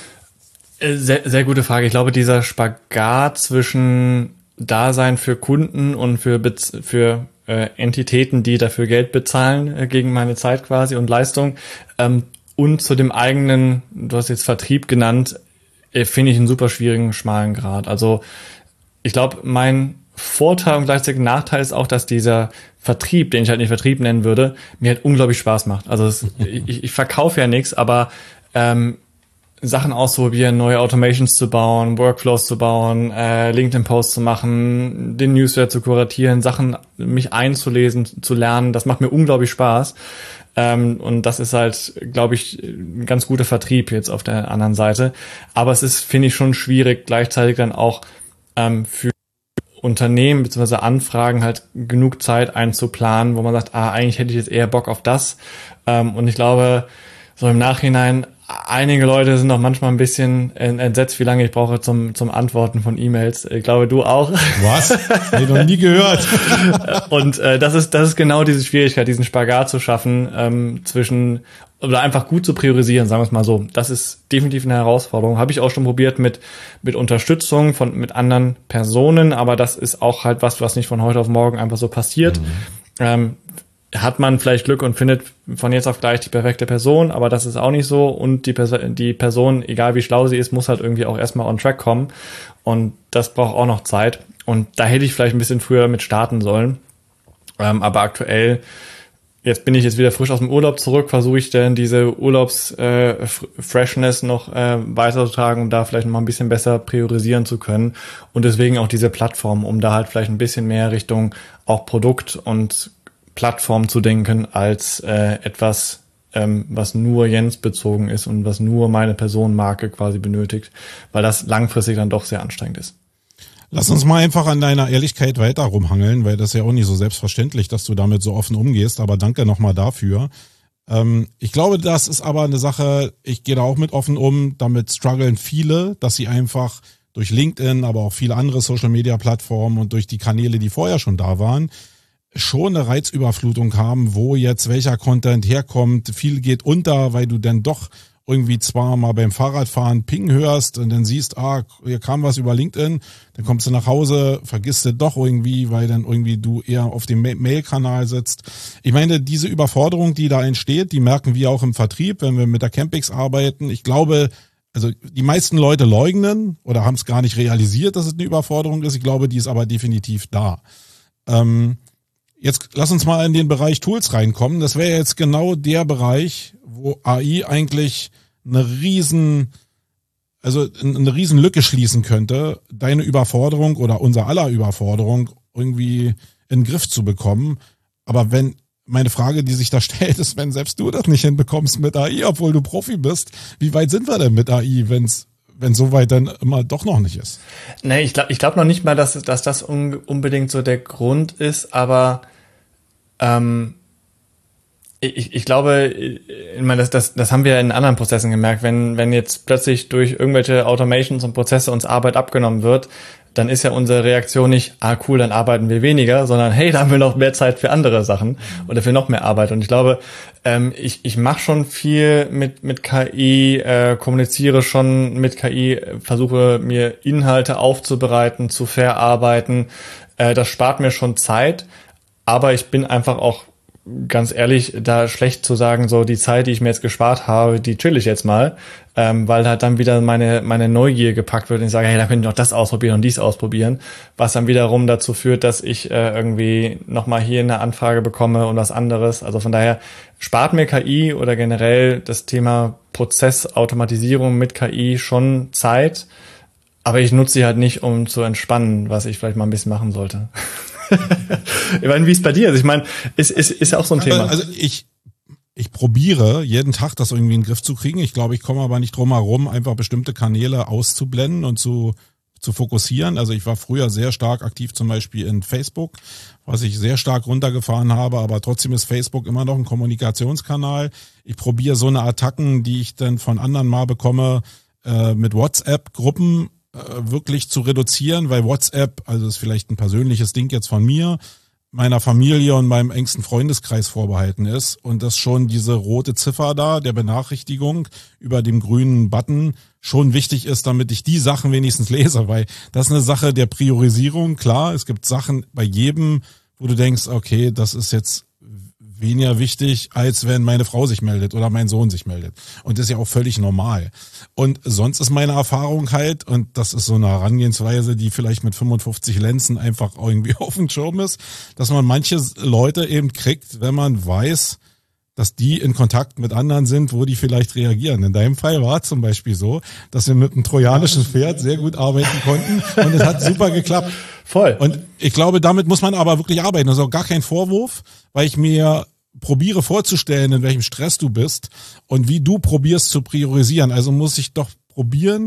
Sehr, sehr gute Frage. Ich glaube, dieser Spagat zwischen Dasein für Kunden und für Entitäten, die dafür Geld bezahlen gegen meine Zeit quasi und Leistung und zu dem eigenen, du hast jetzt Vertrieb genannt, finde ich einen super schwierigen, schmalen Grat. Also ich glaube, mein Vorteil und gleichzeitig Nachteil ist auch, dass dieser Vertrieb, den ich halt nicht Vertrieb nennen würde, mir halt unglaublich Spaß macht. Also ich verkaufe ja nichts, aber Sachen auszuprobieren, neue Automations zu bauen, Workflows zu bauen, LinkedIn-Posts zu machen, den Newsletter zu kuratieren, Sachen mich einzulesen, zu lernen, das macht mir unglaublich Spaß. Und das ist halt, glaube ich, ein ganz guter Vertrieb jetzt auf der anderen Seite. Aber es ist, finde ich, schon schwierig, gleichzeitig dann auch für Unternehmen bzw. Anfragen halt genug Zeit einzuplanen, wo man sagt, eigentlich hätte ich jetzt eher Bock auf das. Und ich glaube, so im Nachhinein, einige Leute sind auch manchmal ein bisschen entsetzt, wie lange ich brauche zum Antworten von E-Mails. Ich glaube, du auch. Was? Hab ich noch nie gehört. Und das ist genau diese Schwierigkeit, diesen Spagat zu schaffen zwischen oder einfach gut zu priorisieren, sagen wir es mal so. Das ist definitiv eine Herausforderung. Habe ich auch schon probiert mit Unterstützung mit anderen Personen, aber das ist auch halt was nicht von heute auf morgen einfach so passiert. Hat man vielleicht Glück und findet von jetzt auf gleich die perfekte Person, aber das ist auch nicht so. Und die Person, egal wie schlau sie ist, muss halt irgendwie auch erstmal on track kommen. Und das braucht auch noch Zeit. Und da hätte ich vielleicht ein bisschen früher mit starten sollen. Aber aktuell, jetzt bin ich wieder frisch aus dem Urlaub zurück, versuche ich dann diese Urlaubs-Freshness noch weiterzutragen, um da vielleicht noch mal ein bisschen besser priorisieren zu können. Und deswegen auch diese Plattform, um da halt vielleicht ein bisschen mehr Richtung auch Produkt und Plattform zu denken als etwas, was nur Jens bezogen ist und was nur meine Personenmarke quasi benötigt, weil das langfristig dann doch sehr anstrengend ist. Lass uns mal einfach an deiner Ehrlichkeit weiter rumhangeln, weil das ist ja auch nicht so selbstverständlich, dass du damit so offen umgehst, aber danke nochmal dafür. Ich glaube, das ist aber eine Sache, ich gehe da auch mit offen um, damit strugglen viele, dass sie einfach durch LinkedIn, aber auch viele andere Social-Media-Plattformen und durch die Kanäle, die vorher schon da waren, schon eine Reizüberflutung haben, wo jetzt welcher Content herkommt. Viel geht unter, weil du dann doch irgendwie zwar mal beim Fahrradfahren Ping hörst und dann siehst, hier kam was über LinkedIn, dann kommst du nach Hause, vergisst du doch irgendwie, weil dann irgendwie du eher auf dem Mail-Kanal sitzt. Ich meine, diese Überforderung, die da entsteht, die merken wir auch im Vertrieb, wenn wir mit der Campix arbeiten. Ich glaube, also die meisten Leute leugnen oder haben es gar nicht realisiert, dass es eine Überforderung ist. Ich glaube, die ist aber definitiv da. Jetzt lass uns mal in den Bereich Tools reinkommen. Das wäre jetzt genau der Bereich, wo AI eigentlich eine riesen Lücke schließen könnte, deine Überforderung oder unser aller Überforderung irgendwie in den Griff zu bekommen. Aber meine Frage, die sich da stellt, ist, wenn selbst du das nicht hinbekommst mit AI, obwohl du Profi bist, wie weit sind wir denn mit AI, wenn so weit dann immer doch noch nicht ist? Nee, ich glaub noch nicht mal, dass das unbedingt so der Grund ist, aber ich glaube, ich meine, das haben wir in anderen Prozessen gemerkt, wenn jetzt plötzlich durch irgendwelche Automations und Prozesse uns Arbeit abgenommen wird, dann ist ja unsere Reaktion nicht, cool, dann arbeiten wir weniger, sondern hey, da haben wir noch mehr Zeit für andere Sachen oder für noch mehr Arbeit. Und ich glaube, ich mache schon viel mit KI, kommuniziere schon mit KI, versuche mir Inhalte aufzubereiten, zu verarbeiten. Das spart mir schon Zeit, aber ich bin einfach auch ganz ehrlich, da schlecht zu sagen, so die Zeit, die ich mir jetzt gespart habe, die chill ich jetzt mal, weil halt dann wieder meine Neugier gepackt wird und ich sage, hey, da könnte ich noch das ausprobieren und dies ausprobieren, was dann wiederum dazu führt, dass ich irgendwie nochmal hier eine Anfrage bekomme und was anderes. Also von daher spart mir KI oder generell das Thema Prozessautomatisierung mit KI schon Zeit, aber ich nutze sie halt nicht, um zu entspannen, was ich vielleicht mal ein bisschen machen sollte. Ich meine, wie ist bei dir? Also ich meine, ist ja auch so ein Thema. Also ich probiere jeden Tag, das irgendwie in den Griff zu kriegen. Ich glaube, ich komme aber nicht drum herum, einfach bestimmte Kanäle auszublenden und zu fokussieren. Also ich war früher sehr stark aktiv zum Beispiel in Facebook, was ich sehr stark runtergefahren habe, aber trotzdem ist Facebook immer noch ein Kommunikationskanal. Ich probiere so eine Attacken, die ich dann von anderen mal bekomme, mit WhatsApp-Gruppen wirklich zu reduzieren, weil WhatsApp, also das ist vielleicht ein persönliches Ding jetzt von mir, meiner Familie und meinem engsten Freundeskreis vorbehalten ist und dass schon diese rote Ziffer da, der Benachrichtigung über dem grünen Button schon wichtig ist, damit ich die Sachen wenigstens lese, weil das ist eine Sache der Priorisierung. Klar, es gibt Sachen bei jedem, wo du denkst, okay, das ist jetzt weniger wichtig, als wenn meine Frau sich meldet oder mein Sohn sich meldet. Und das ist ja auch völlig normal. Und sonst ist meine Erfahrung halt, und das ist so eine Herangehensweise, die vielleicht mit 55 Lenzen einfach irgendwie auf dem Schirm ist, dass man manche Leute eben kriegt, wenn man weiß, dass die in Kontakt mit anderen sind, wo die vielleicht reagieren. In deinem Fall war es zum Beispiel so, dass wir mit einem trojanischen Pferd sehr gut arbeiten konnten und es hat super geklappt. Voll. Und ich glaube, damit muss man aber wirklich arbeiten. Das ist auch gar kein Vorwurf, weil ich mir probiere vorzustellen, in welchem Stress du bist und wie du probierst zu priorisieren. Also muss ich doch probieren,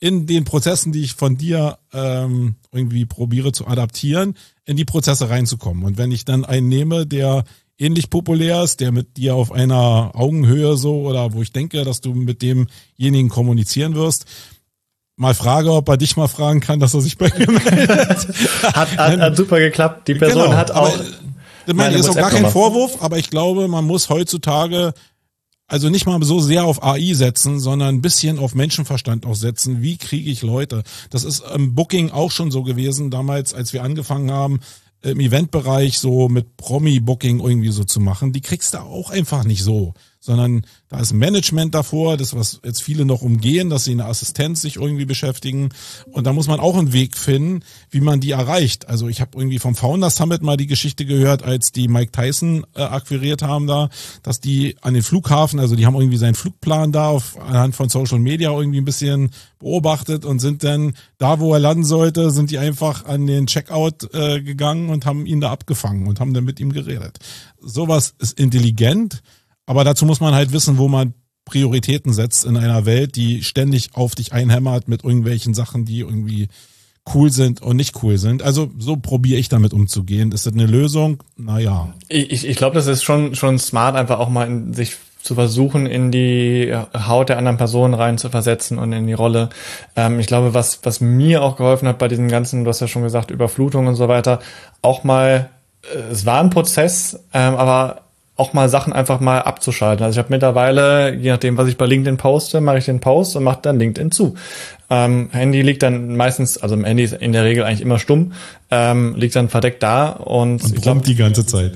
in den Prozessen, die ich von dir irgendwie probiere zu adaptieren, in die Prozesse reinzukommen. Und wenn ich dann einen nehme, der ähnlich populär ist, der mit dir auf einer Augenhöhe so oder wo ich denke, dass du mit demjenigen kommunizieren wirst, mal frage, ob er dich mal fragen kann, dass er sich bei mir meldet. Hat super geklappt. Die Person hat auch... Ich meine, ist auch gar kein Vorwurf, aber ich glaube, man muss heutzutage also nicht mal so sehr auf AI setzen, sondern ein bisschen auf Menschenverstand auch setzen. Wie kriege ich Leute? Das ist im Booking auch schon so gewesen, damals, als wir angefangen haben, im Eventbereich so mit Promi-Booking irgendwie so zu machen. Die kriegst du auch einfach nicht so, sondern da ist Management davor, das was jetzt viele noch umgehen, dass sie eine Assistenz sich irgendwie beschäftigen und da muss man auch einen Weg finden, wie man die erreicht. Also ich habe irgendwie vom Founders Summit mal die Geschichte gehört, als die Mike Tyson akquiriert haben da, dass die an den Flughafen, also die haben irgendwie seinen Flugplan da anhand von Social Media irgendwie ein bisschen beobachtet und sind dann da, wo er landen sollte, sind die einfach an den Checkout gegangen und haben ihn da abgefangen und haben dann mit ihm geredet. Sowas ist intelligent. Aber dazu muss man halt wissen, wo man Prioritäten setzt in einer Welt, die ständig auf dich einhämmert mit irgendwelchen Sachen, die irgendwie cool sind und nicht cool sind. Also so probiere ich damit umzugehen. Ist das eine Lösung? Naja. Ich glaube, das ist schon smart, einfach auch mal sich zu versuchen, in die Haut der anderen Person rein zu versetzen und in die Rolle. Ich glaube, was mir auch geholfen hat bei diesem ganzen, du hast ja schon gesagt, Überflutung und so weiter, auch mal, es war ein Prozess, aber auch mal Sachen einfach mal abzuschalten. Also ich habe mittlerweile, je nachdem, was ich bei LinkedIn poste, mache ich den Post und mache dann LinkedIn zu. Handy liegt dann meistens, also im Handy ist in der Regel eigentlich immer stumm, liegt dann verdeckt da und brummt die ganze Zeit.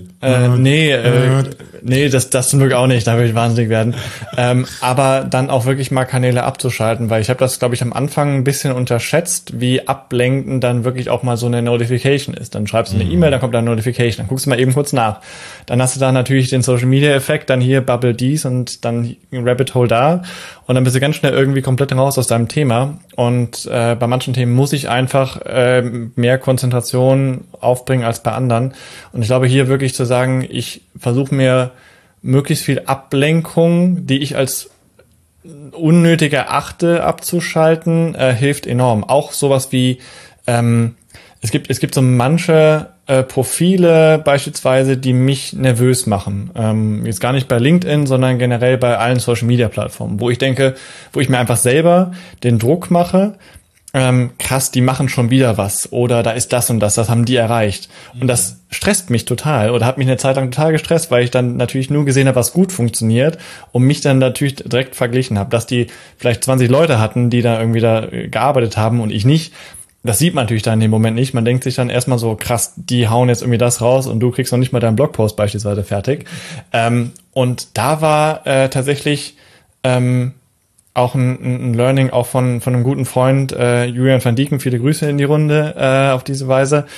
Nee, das zum Glück auch nicht, da würde ich wahnsinnig werden. Aber dann auch wirklich mal Kanäle abzuschalten, weil ich habe das, glaube ich, am Anfang ein bisschen unterschätzt, wie ablenkend dann wirklich auch mal so eine Notification ist. Dann schreibst du eine E-Mail, dann kommt da eine Notification, dann guckst du mal eben kurz nach. Dann hast du da natürlich den Social-Media-Effekt, dann hier Bubble dies und dann ein Rabbit Hole da und dann bist du ganz schnell irgendwie komplett raus aus deinem Thema. Und bei manchen Themen muss ich einfach mehr Konzentration aufbringen als bei anderen. Und ich glaube, hier wirklich zu sagen, ich versuche mir möglichst viel Ablenkung, die ich als unnötig erachte, abzuschalten, hilft enorm. Auch sowas wie, es gibt so manche Profile beispielsweise, die mich nervös machen. Jetzt gar nicht bei LinkedIn, sondern generell bei allen Social-Media-Plattformen, wo ich denke, wo ich mir einfach selber den Druck mache, krass, die machen schon wieder was oder da ist das und das haben die erreicht. Und das stresst mich total oder hat mich eine Zeit lang total gestresst, weil ich dann natürlich nur gesehen habe, was gut funktioniert und mich dann natürlich direkt verglichen habe, dass die vielleicht 20 Leute hatten, die da irgendwie da gearbeitet haben und ich nicht. Das sieht man natürlich dann in dem Moment nicht. Man denkt sich dann erstmal so, krass, die hauen jetzt irgendwie das raus und du kriegst noch nicht mal deinen Blogpost beispielsweise fertig. Und da war tatsächlich auch ein Learning auch von einem guten Freund, Julian van Dieken, viele Grüße in die Runde auf diese Weise,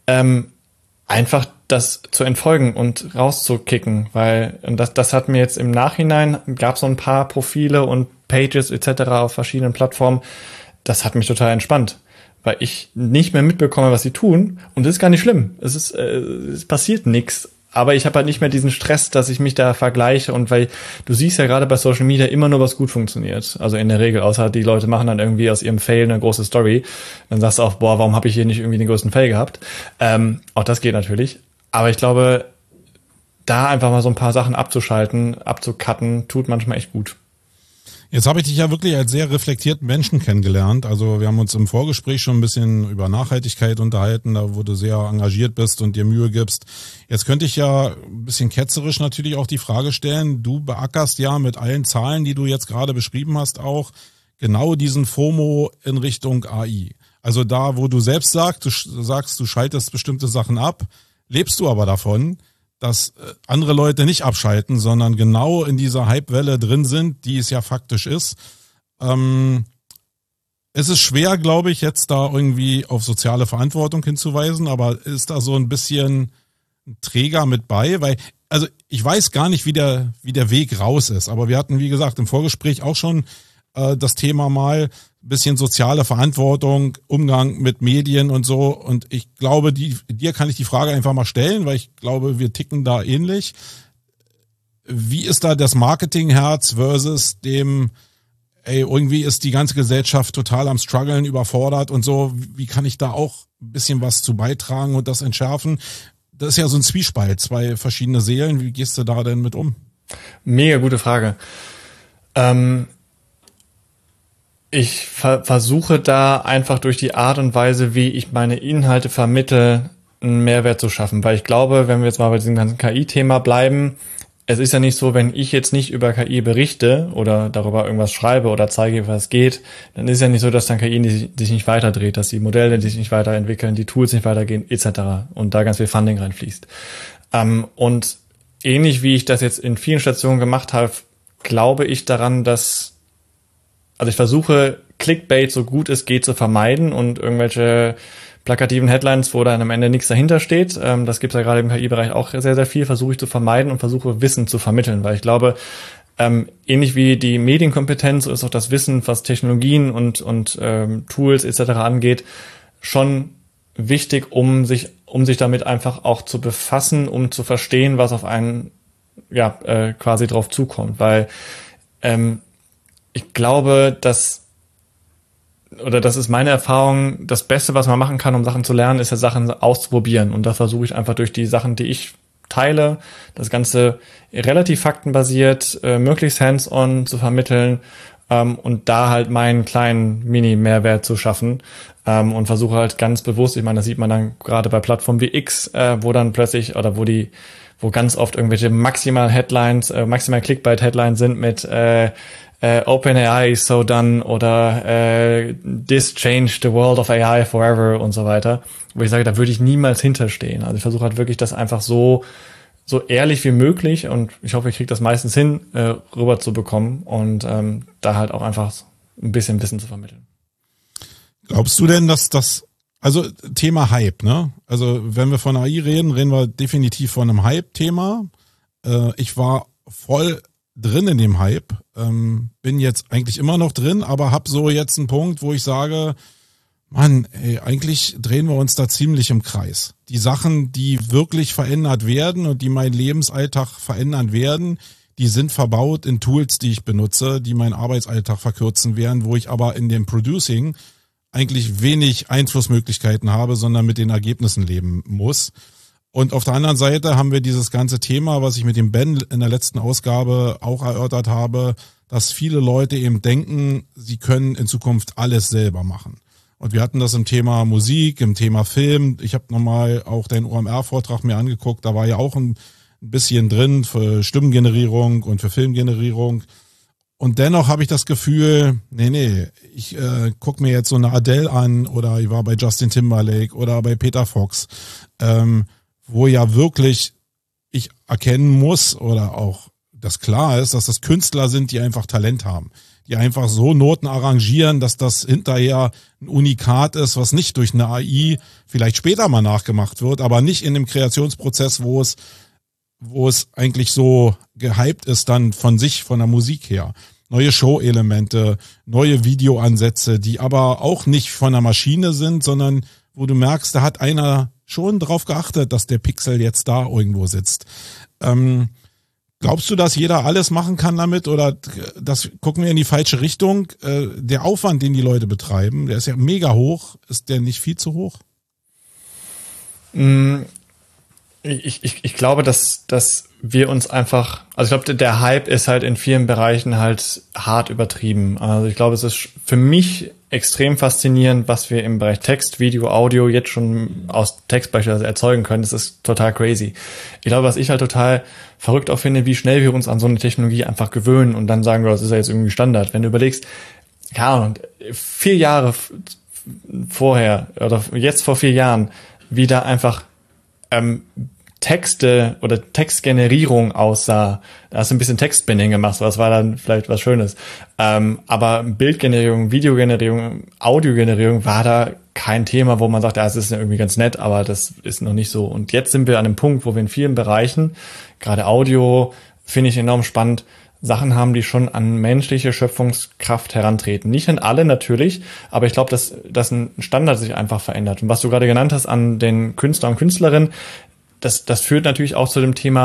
einfach das zu entfolgen und rauszukicken, weil das hat mir jetzt im Nachhinein, gab so ein paar Profile und Pages etc. auf verschiedenen Plattformen, das hat mich total entspannt, weil ich nicht mehr mitbekomme, was sie tun und das ist gar nicht schlimm, es passiert nichts. Aber ich habe halt nicht mehr diesen Stress, dass ich mich da vergleiche und weil du siehst ja gerade bei Social Media immer nur, was gut funktioniert. Also in der Regel, außer die Leute machen dann irgendwie aus ihrem Fail eine große Story. Dann sagst du auch, boah, warum habe ich hier nicht irgendwie den größten Fail gehabt? Auch das geht natürlich. Aber ich glaube, da einfach mal so ein paar Sachen abzuschalten, abzucutten, tut manchmal echt gut. Jetzt habe ich dich ja wirklich als sehr reflektierten Menschen kennengelernt. Also wir haben uns im Vorgespräch schon ein bisschen über Nachhaltigkeit unterhalten, da wo du sehr engagiert bist und dir Mühe gibst. Jetzt könnte ich ja ein bisschen ketzerisch natürlich auch die Frage stellen, du beackerst ja mit allen Zahlen, die du jetzt gerade beschrieben hast, auch genau diesen FOMO in Richtung AI. Also da, wo du selbst sagst, du schaltest bestimmte Sachen ab, lebst du aber davon, dass andere Leute nicht abschalten, sondern genau in dieser Hypewelle drin sind, die es ja faktisch ist. Es ist schwer, glaube ich, jetzt da irgendwie auf soziale Verantwortung hinzuweisen, aber ist da so ein bisschen ein Träger mit bei? Weil, also ich weiß gar nicht, wie der Weg raus ist, aber wir hatten, wie gesagt, im Vorgespräch auch schon das Thema mal, bisschen soziale Verantwortung, Umgang mit Medien und so. Und ich glaube, dir kann ich die Frage einfach mal stellen, weil ich glaube, wir ticken da ähnlich. Wie ist da das Marketingherz versus dem ey, irgendwie ist die ganze Gesellschaft total am struggeln, überfordert und so, wie kann ich da auch ein bisschen was zu beitragen und das entschärfen? Das ist ja so ein Zwiespalt, zwei verschiedene Seelen. Wie gehst du da denn mit um? Mega gute Frage. Ich versuche da einfach durch die Art und Weise, wie ich meine Inhalte vermittle, einen Mehrwert zu schaffen. Weil ich glaube, wenn wir jetzt mal bei diesem ganzen KI-Thema bleiben, es ist ja nicht so, wenn ich jetzt nicht über KI berichte oder darüber irgendwas schreibe oder zeige, was geht, dann ist ja nicht so, dass dann KI sich nicht weiterdreht, dass die Modelle sich nicht weiterentwickeln, die Tools nicht weitergehen, etc. und da ganz viel Funding reinfließt. Und ähnlich wie ich das jetzt in vielen Stationen gemacht habe, glaube ich daran, also ich versuche, Clickbait so gut es geht zu vermeiden und irgendwelche plakativen Headlines, wo dann am Ende nichts dahinter steht. Das gibt's ja gerade im KI-Bereich auch sehr, sehr viel, versuche ich zu vermeiden und versuche Wissen zu vermitteln, weil ich glaube, ähnlich wie die Medienkompetenz, so ist auch das Wissen, was Technologien und Tools etc. angeht, schon wichtig, um sich damit einfach auch zu befassen, um zu verstehen, was auf einen quasi drauf zukommt, weil ich glaube, das ist meine Erfahrung, das Beste, was man machen kann, um Sachen zu lernen, ist ja Sachen auszuprobieren. Und das versuche ich einfach durch die Sachen, die ich teile, das Ganze relativ faktenbasiert, möglichst hands-on zu vermitteln und da halt meinen kleinen Mini-Mehrwert zu schaffen und versuche halt ganz bewusst, ich meine, das sieht man dann gerade bei Plattformen wie X, wo dann plötzlich oder wo ganz oft irgendwelche maximal Clickbait-Headlines sind mit OpenAI is so done oder this changed the world of AI forever und so weiter, wo ich sage, da würde ich niemals hinterstehen. Also ich versuche halt wirklich das einfach so ehrlich wie möglich und ich hoffe, ich kriege das meistens hin, rüber zu bekommen und da halt auch einfach ein bisschen Wissen zu vermitteln. Glaubst du denn, dass also Thema Hype, ne? Also wenn wir von AI reden wir definitiv von einem Hype-Thema. Ich war voll drin in dem Hype, bin jetzt eigentlich immer noch drin, aber hab so jetzt einen Punkt, wo ich sage, Mann, ey, eigentlich drehen wir uns da ziemlich im Kreis. Die Sachen, die wirklich verändert werden und die meinen Lebensalltag verändern werden, die sind verbaut in Tools, die ich benutze, die meinen Arbeitsalltag verkürzen werden, wo ich aber in dem Producing eigentlich wenig Einflussmöglichkeiten habe, sondern mit den Ergebnissen leben muss. Und auf der anderen Seite haben wir dieses ganze Thema, was ich mit dem Ben in der letzten Ausgabe auch erörtert habe, dass viele Leute eben denken, sie können in Zukunft alles selber machen. Und wir hatten das im Thema Musik, im Thema Film. Ich habe nochmal auch deinen OMR-Vortrag mir angeguckt, da war ja auch ein bisschen drin für Stimmengenerierung und für Filmgenerierung. Und dennoch habe ich das Gefühl, ich gucke mir jetzt so eine Adele an oder ich war bei Justin Timberlake oder bei Peter Fox, wo ja wirklich ich erkennen muss oder auch das klar ist, dass das Künstler sind, die einfach Talent haben. Die einfach so Noten arrangieren, dass das hinterher ein Unikat ist, was nicht durch eine AI vielleicht später mal nachgemacht wird, aber nicht in dem Kreationsprozess, wo es eigentlich so gehypt ist dann von der Musik her. Neue Show-Elemente, neue Videoansätze, die aber auch nicht von der Maschine sind, sondern wo du merkst, da hat einer schon drauf geachtet, dass der Pixel jetzt da irgendwo sitzt. Glaubst du, dass jeder alles machen kann damit oder gucken wir in die falsche Richtung? Der Aufwand, den die Leute betreiben, der ist ja mega hoch. Ist der nicht viel zu hoch? Ich glaube, dass wir uns einfach, also ich glaube, der Hype ist halt in vielen Bereichen halt hart übertrieben. Also ich glaube, es ist für mich extrem faszinierend, was wir im Bereich Text, Video, Audio jetzt schon aus Text beispielsweise erzeugen können. Das ist total crazy. Ich glaube, was ich halt total verrückt auch finde, wie schnell wir uns an so eine Technologie einfach gewöhnen und dann sagen wir, das ist ja jetzt irgendwie Standard. Wenn du überlegst, keine Ahnung, 4 Jahre vorher oder jetzt vor 4 Jahren, wie da einfach Texte oder Textgenerierung aussah. Da hast du ein bisschen Textbinding gemacht, was war dann vielleicht was Schönes. Aber Bildgenerierung, Videogenerierung, Audiogenerierung war da kein Thema, wo man sagt, ja, es ist ja irgendwie ganz nett, aber das ist noch nicht so. Und jetzt sind wir an einem Punkt, wo wir in vielen Bereichen, gerade Audio, finde ich enorm spannend, Sachen haben, die schon an menschliche Schöpfungskraft herantreten. Nicht an alle natürlich, aber ich glaube, dass ein Standard sich einfach verändert. Und was du gerade genannt hast an den Künstler und Künstlerinnen, das führt natürlich auch zu dem Thema,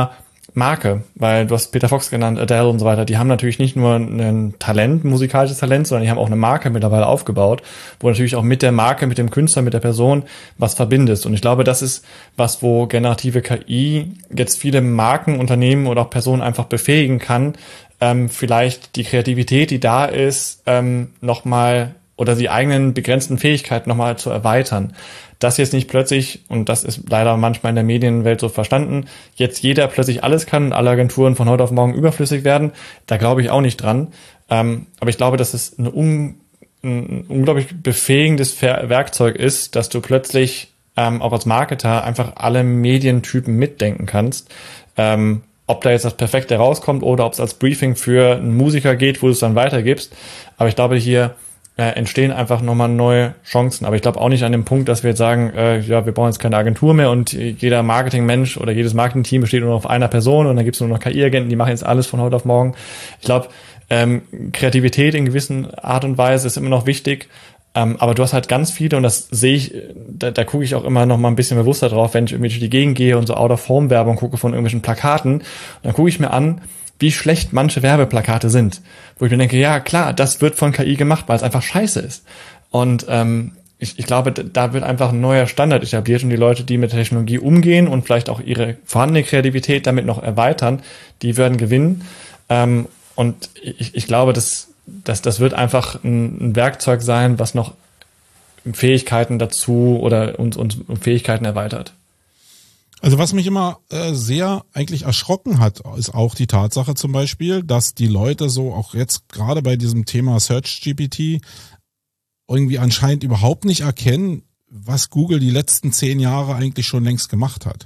Marke, weil du hast Peter Fox genannt, Adele und so weiter, die haben natürlich nicht nur ein Talent, musikalisches Talent, sondern die haben auch eine Marke mittlerweile aufgebaut, wo natürlich auch mit der Marke, mit dem Künstler, mit der Person was verbindest. Und ich glaube, das ist was, wo generative KI jetzt viele Marken, Unternehmen oder auch Personen einfach befähigen kann, vielleicht die Kreativität, die da ist, nochmal oder die eigenen begrenzten Fähigkeiten nochmal zu erweitern. Dass jetzt nicht plötzlich, und das ist leider manchmal in der Medienwelt so verstanden, jetzt jeder plötzlich alles kann und alle Agenturen von heute auf morgen überflüssig werden, da glaube ich auch nicht dran. Aber ich glaube, dass es ein unglaublich befähigendes Werkzeug ist, dass du plötzlich auch als Marketer einfach alle Medientypen mitdenken kannst. Ob da jetzt das Perfekte rauskommt oder ob es als Briefing für einen Musiker geht, wo du es dann weitergibst. Aber ich glaube, hier entstehen einfach nochmal neue Chancen. Aber ich glaube auch nicht an dem Punkt, dass wir jetzt sagen, ja, wir brauchen jetzt keine Agentur mehr und jeder Marketingmensch oder jedes Marketingteam besteht nur noch auf einer Person und dann gibt es nur noch KI-Agenten, die machen jetzt alles von heute auf morgen. Ich glaube, Kreativität in gewissen Art und Weise ist immer noch wichtig. Aber du hast halt ganz viele, und das sehe ich, da gucke ich auch immer noch mal ein bisschen bewusster drauf, wenn ich irgendwie durch die Gegend gehe und so Out-of-Home-Werbung gucke von irgendwelchen Plakaten. Und dann gucke ich mir an, wie schlecht manche Werbeplakate sind. Wo ich mir denke, ja klar, das wird von KI gemacht, weil es einfach scheiße ist. Und ich glaube, da wird einfach ein neuer Standard etabliert und die Leute, die mit der Technologie umgehen und vielleicht auch ihre vorhandene Kreativität damit noch erweitern, die werden gewinnen. Und ich glaube, das wird einfach ein Werkzeug sein, was noch Fähigkeiten dazu oder uns Fähigkeiten erweitert. Also was mich immer sehr eigentlich erschrocken hat, ist auch die Tatsache zum Beispiel, dass die Leute so auch jetzt gerade bei diesem Thema Search GPT irgendwie anscheinend überhaupt nicht erkennen, was Google die letzten 10 Jahre eigentlich schon längst gemacht hat.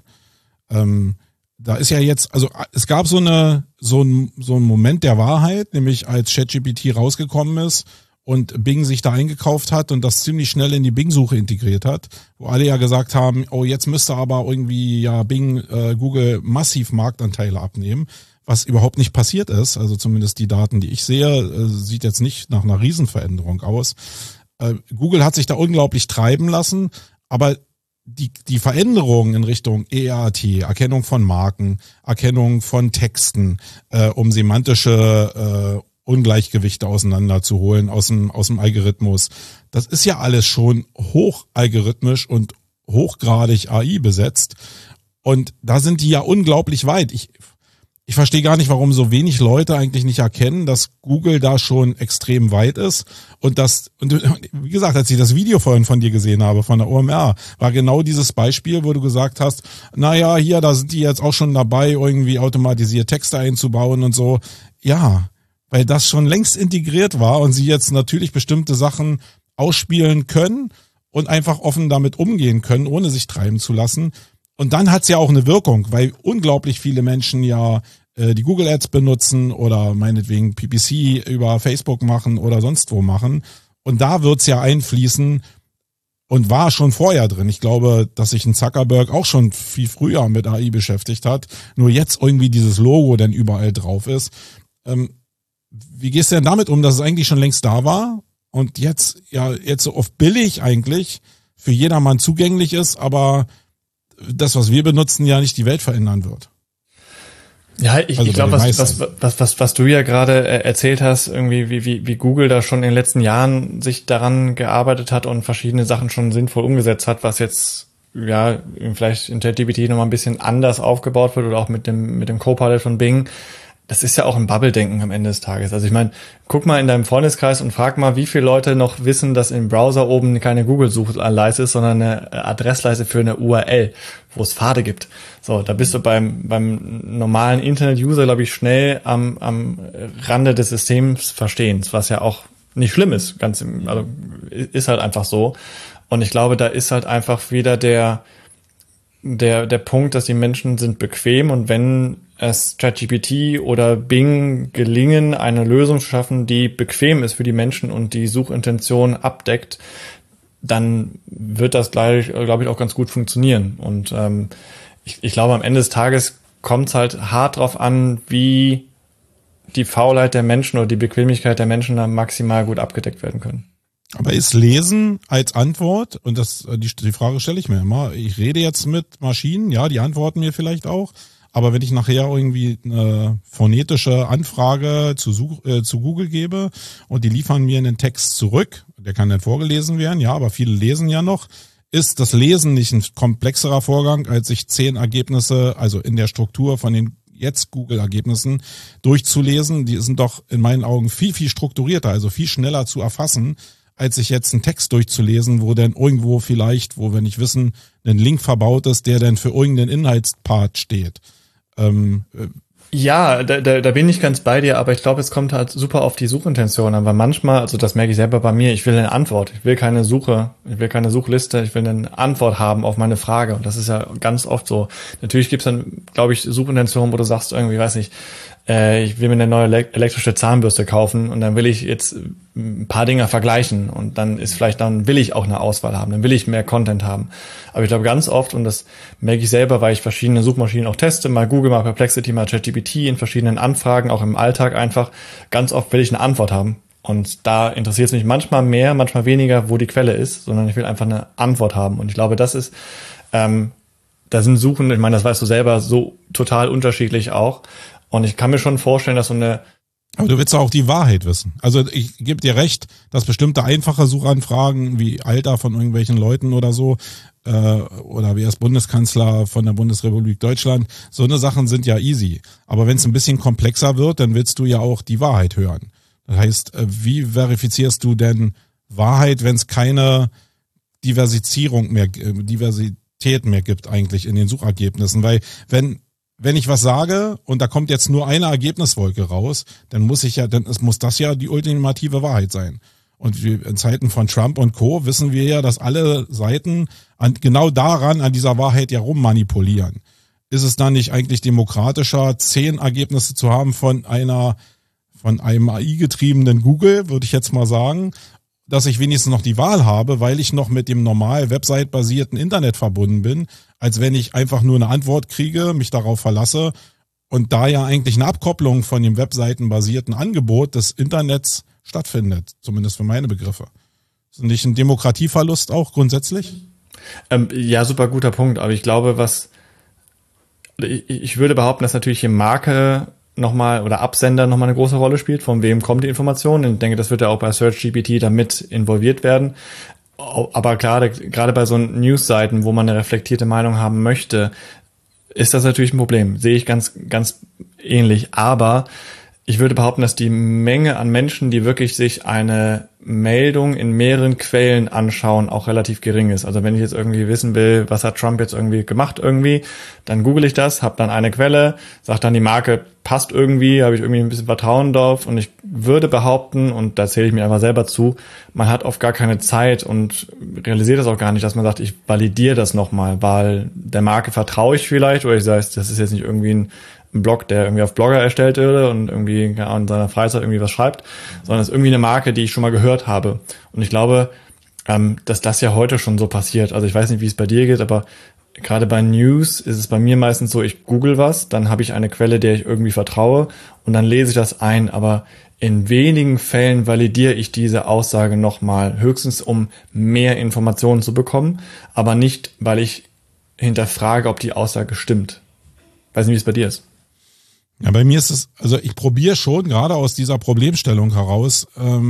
Da ist ja jetzt, also es gab so einen Moment der Wahrheit, nämlich als ChatGPT rausgekommen ist und Bing sich da eingekauft hat und das ziemlich schnell in die Bing-Suche integriert hat, wo alle ja gesagt haben, oh, jetzt müsste aber irgendwie ja Bing, Google massiv Marktanteile abnehmen, was überhaupt nicht passiert ist. Also zumindest die Daten, die ich sehe, sieht jetzt nicht nach einer Riesenveränderung aus. Google hat sich da unglaublich treiben lassen, aber die Veränderungen in Richtung ERT, Erkennung von Marken, Erkennung von Texten, um semantische Ungleichgewichte auseinanderzuholen aus dem Algorithmus. Das ist ja alles schon hochalgorithmisch und hochgradig AI besetzt. Und da sind die ja unglaublich weit. Ich verstehe gar nicht, warum so wenig Leute eigentlich nicht erkennen, dass Google da schon extrem weit ist. Und wie gesagt, als ich das Video vorhin von dir gesehen habe, von der OMR, war genau dieses Beispiel, wo du gesagt hast, naja, hier, da sind die jetzt auch schon dabei, irgendwie automatisiert Texte einzubauen und so. Ja, weil das schon längst integriert war und sie jetzt natürlich bestimmte Sachen ausspielen können und einfach offen damit umgehen können, ohne sich treiben zu lassen. Und dann hat's ja auch eine Wirkung, weil unglaublich viele Menschen ja die Google Ads benutzen oder meinetwegen PPC über Facebook machen oder sonst wo machen. Und da wird's ja einfließen und war schon vorher drin. Ich glaube, dass sich ein Zuckerberg auch schon viel früher mit AI beschäftigt hat. Nur jetzt irgendwie dieses Logo dann überall drauf ist. Wie gehst du denn damit um, dass es eigentlich schon längst da war und jetzt so oft billig eigentlich für jedermann zugänglich ist, aber das, was wir benutzen, ja nicht die Welt verändern wird? Ja, ich glaube, was du ja gerade erzählt hast, irgendwie wie Google da schon in den letzten Jahren sich daran gearbeitet hat und verschiedene Sachen schon sinnvoll umgesetzt hat, was jetzt ja vielleicht in ChatGPT nochmal ein bisschen anders aufgebaut wird oder auch mit dem Copilot von Bing. Das ist ja auch ein Bubble-Denken am Ende des Tages. Also ich meine, guck mal in deinem Freundeskreis und frag mal, wie viele Leute noch wissen, dass im Browser oben keine Google-Suchleiste ist, sondern eine Adressleiste für eine URL, wo es Pfade gibt. So, da bist du beim normalen Internet-User, glaube ich, schnell am Rande des Systems Verstehens, was ja auch nicht schlimm ist. Also ist halt einfach so. Und ich glaube, da ist halt einfach wieder der Punkt, dass die Menschen sind bequem und wenn es ChatGPT oder Bing gelingen, eine Lösung zu schaffen, die bequem ist für die Menschen und die Suchintention abdeckt, dann wird das gleich, glaube ich, auch ganz gut funktionieren. Und ich glaube, am Ende des Tages kommt es halt hart drauf an, wie die Faulheit der Menschen oder die Bequemlichkeit der Menschen da maximal gut abgedeckt werden können. Aber ist Lesen als Antwort, und die Frage stelle ich mir immer, ich rede jetzt mit Maschinen, ja, die antworten mir vielleicht auch, Aber wenn ich nachher irgendwie eine phonetische Anfrage zu Google gebe und die liefern mir einen Text zurück, der kann dann vorgelesen werden, ja, aber viele lesen ja noch, ist das Lesen nicht ein komplexerer Vorgang, als sich 10 Ergebnisse, also in der Struktur von den jetzt Google-Ergebnissen durchzulesen. Die sind doch in meinen Augen viel, viel strukturierter, also viel schneller zu erfassen, als sich jetzt einen Text durchzulesen, wo dann irgendwo vielleicht, wo wir nicht wissen, ein Link verbaut ist, der dann für irgendeinen Inhaltspart steht. Ja, da bin ich ganz bei dir, aber ich glaube, es kommt halt super auf die Suchintention an, weil manchmal, also das merke ich selber bei mir, ich will eine Antwort, ich will keine Suche, ich will keine Suchliste, ich will eine Antwort haben auf meine Frage und das ist ja ganz oft so. Natürlich gibt's dann, glaube ich, Suchintentionen, wo du sagst irgendwie, weiß nicht, ich will mir eine neue elektrische Zahnbürste kaufen und dann will ich jetzt ein paar Dinge vergleichen und dann will ich auch eine Auswahl haben, dann will ich mehr Content haben. Aber ich glaube ganz oft, und das merke ich selber, weil ich verschiedene Suchmaschinen auch teste, mal Google, mal Perplexity, mal ChatGPT in verschiedenen Anfragen, auch im Alltag einfach, ganz oft will ich eine Antwort haben. Und da interessiert es mich manchmal mehr, manchmal weniger, wo die Quelle ist, sondern ich will einfach eine Antwort haben. Und ich glaube, das ist, da sind Suchen, ich meine, das weißt du selber, so total unterschiedlich auch. Und ich kann mir schon vorstellen, dass so eine... Aber du willst auch die Wahrheit wissen. Also ich gebe dir recht, dass bestimmte einfache Suchanfragen wie Alter von irgendwelchen Leuten oder so oder wer ist Bundeskanzler von der Bundesrepublik Deutschland, so eine Sachen sind ja easy. Aber wenn es ein bisschen komplexer wird, dann willst du ja auch die Wahrheit hören. Das heißt, wie verifizierst du denn Wahrheit, wenn es keine Diversität mehr gibt eigentlich in den Suchergebnissen? Weil wenn ich was sage und da kommt jetzt nur eine Ergebniswolke raus, dann muss das ja die ultimative Wahrheit sein. Und in Zeiten von Trump und Co. wissen wir ja, dass alle Seiten genau an dieser Wahrheit ja rummanipulieren. Ist es dann nicht eigentlich demokratischer, 10 Ergebnisse zu haben von einem AI-getriebenen Google, würde ich jetzt mal sagen, dass ich wenigstens noch die Wahl habe, weil ich noch mit dem normal Website-basierten Internet verbunden bin, als wenn ich einfach nur eine Antwort kriege, mich darauf verlasse und da ja eigentlich eine Abkopplung von dem webseitenbasierten Angebot des Internets stattfindet, zumindest für meine Begriffe. Ist nicht ein Demokratieverlust auch grundsätzlich? Ja, super guter Punkt, aber ich glaube, ich würde behaupten, dass natürlich hier Marke nochmal oder Absender nochmal eine große Rolle spielt, von wem kommt die Information. Und ich denke, das wird ja auch bei SearchGPT damit involviert werden. Aber klar, gerade bei so News-Seiten, wo man eine reflektierte Meinung haben möchte, ist das natürlich ein Problem. Sehe ich ganz, ganz ähnlich. Aber ich würde behaupten, dass die Menge an Menschen, die wirklich sich eine Meldung in mehreren Quellen anschauen, auch relativ gering ist. Also wenn ich jetzt irgendwie wissen will, was hat Trump jetzt irgendwie gemacht dann google ich das, habe dann eine Quelle, sage dann die Marke, passt irgendwie, habe ich irgendwie ein bisschen Vertrauen drauf und ich würde behaupten, und da zähle ich mir einfach selber zu, man hat oft gar keine Zeit und realisiert das auch gar nicht, dass man sagt, ich validiere das nochmal, weil der Marke vertraue ich vielleicht oder ich sage, das ist jetzt nicht irgendwie ein Blog, der irgendwie auf Blogger erstellt wurde und irgendwie in seiner Freizeit irgendwie was schreibt, sondern es ist irgendwie eine Marke, die ich schon mal gehört habe. Und ich glaube, dass das ja heute schon so passiert. Also ich weiß nicht, wie es bei dir geht, aber gerade bei News ist es bei mir meistens so, ich google was, dann habe ich eine Quelle, der ich irgendwie vertraue und dann lese ich das ein, aber in wenigen Fällen validiere ich diese Aussage nochmal, höchstens um mehr Informationen zu bekommen, aber nicht, weil ich hinterfrage, ob die Aussage stimmt. Weiß nicht, wie es bei dir ist. Ja, bei mir ist es, also ich probiere schon gerade aus dieser Problemstellung heraus,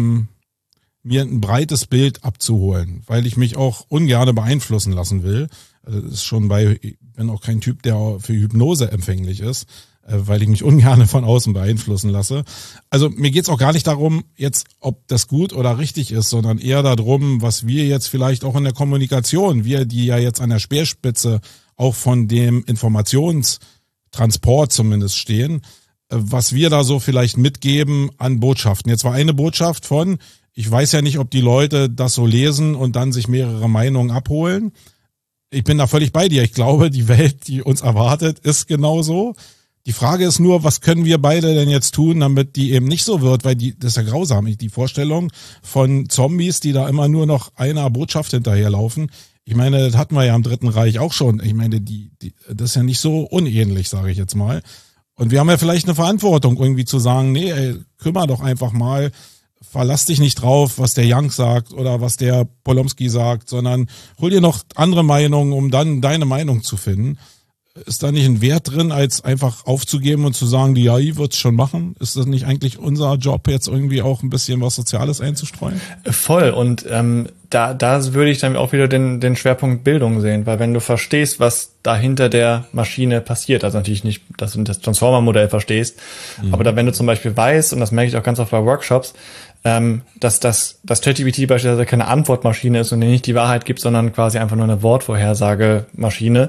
mir ein breites Bild abzuholen, weil ich mich auch ungern beeinflussen lassen will. Also das ist schon ich bin auch kein Typ, der für Hypnose empfänglich ist, weil ich mich ungern von außen beeinflussen lasse. Also mir geht's auch gar nicht darum, jetzt, ob das gut oder richtig ist, sondern eher darum, was wir jetzt vielleicht auch in der Kommunikation, wir, die ja jetzt an der Speerspitze auch von dem Informationstransport zumindest stehen, was wir da so vielleicht mitgeben an Botschaften. Jetzt war eine Botschaft von, ich weiß ja nicht, ob die Leute das so lesen und dann sich mehrere Meinungen abholen. Ich bin da völlig bei dir. Ich glaube, die Welt, die uns erwartet, ist genauso. Die Frage ist nur, was können wir beide denn jetzt tun, damit die eben nicht so wird, weil das ist ja grausam. Die Vorstellung von Zombies, die da immer nur noch einer Botschaft hinterherlaufen. Ich meine, das hatten wir ja im Dritten Reich auch schon. Ich meine, das ist ja nicht so unähnlich, sage ich jetzt mal. Und wir haben ja vielleicht eine Verantwortung, irgendwie zu sagen, nee, ey, kümmer doch einfach mal, verlass dich nicht drauf, was der Young sagt oder was der Polomski sagt, sondern hol dir noch andere Meinungen, um dann deine Meinung zu finden. Ist da nicht ein Wert drin, als einfach aufzugeben und zu sagen, die AI wird's schon machen? Ist das nicht eigentlich unser Job, jetzt irgendwie auch ein bisschen was Soziales einzustreuen? Voll. Und da würde ich dann auch wieder den Schwerpunkt Bildung sehen, weil wenn du verstehst, was da hinter der Maschine passiert, also natürlich nicht, dass du das Transformer-Modell verstehst, aber da, wenn du zum Beispiel weißt, und das merke ich auch ganz oft bei Workshops, dass ChatGPT beispielsweise keine Antwortmaschine ist und dir nicht die Wahrheit gibt, sondern quasi einfach nur eine Wortvorhersagemaschine,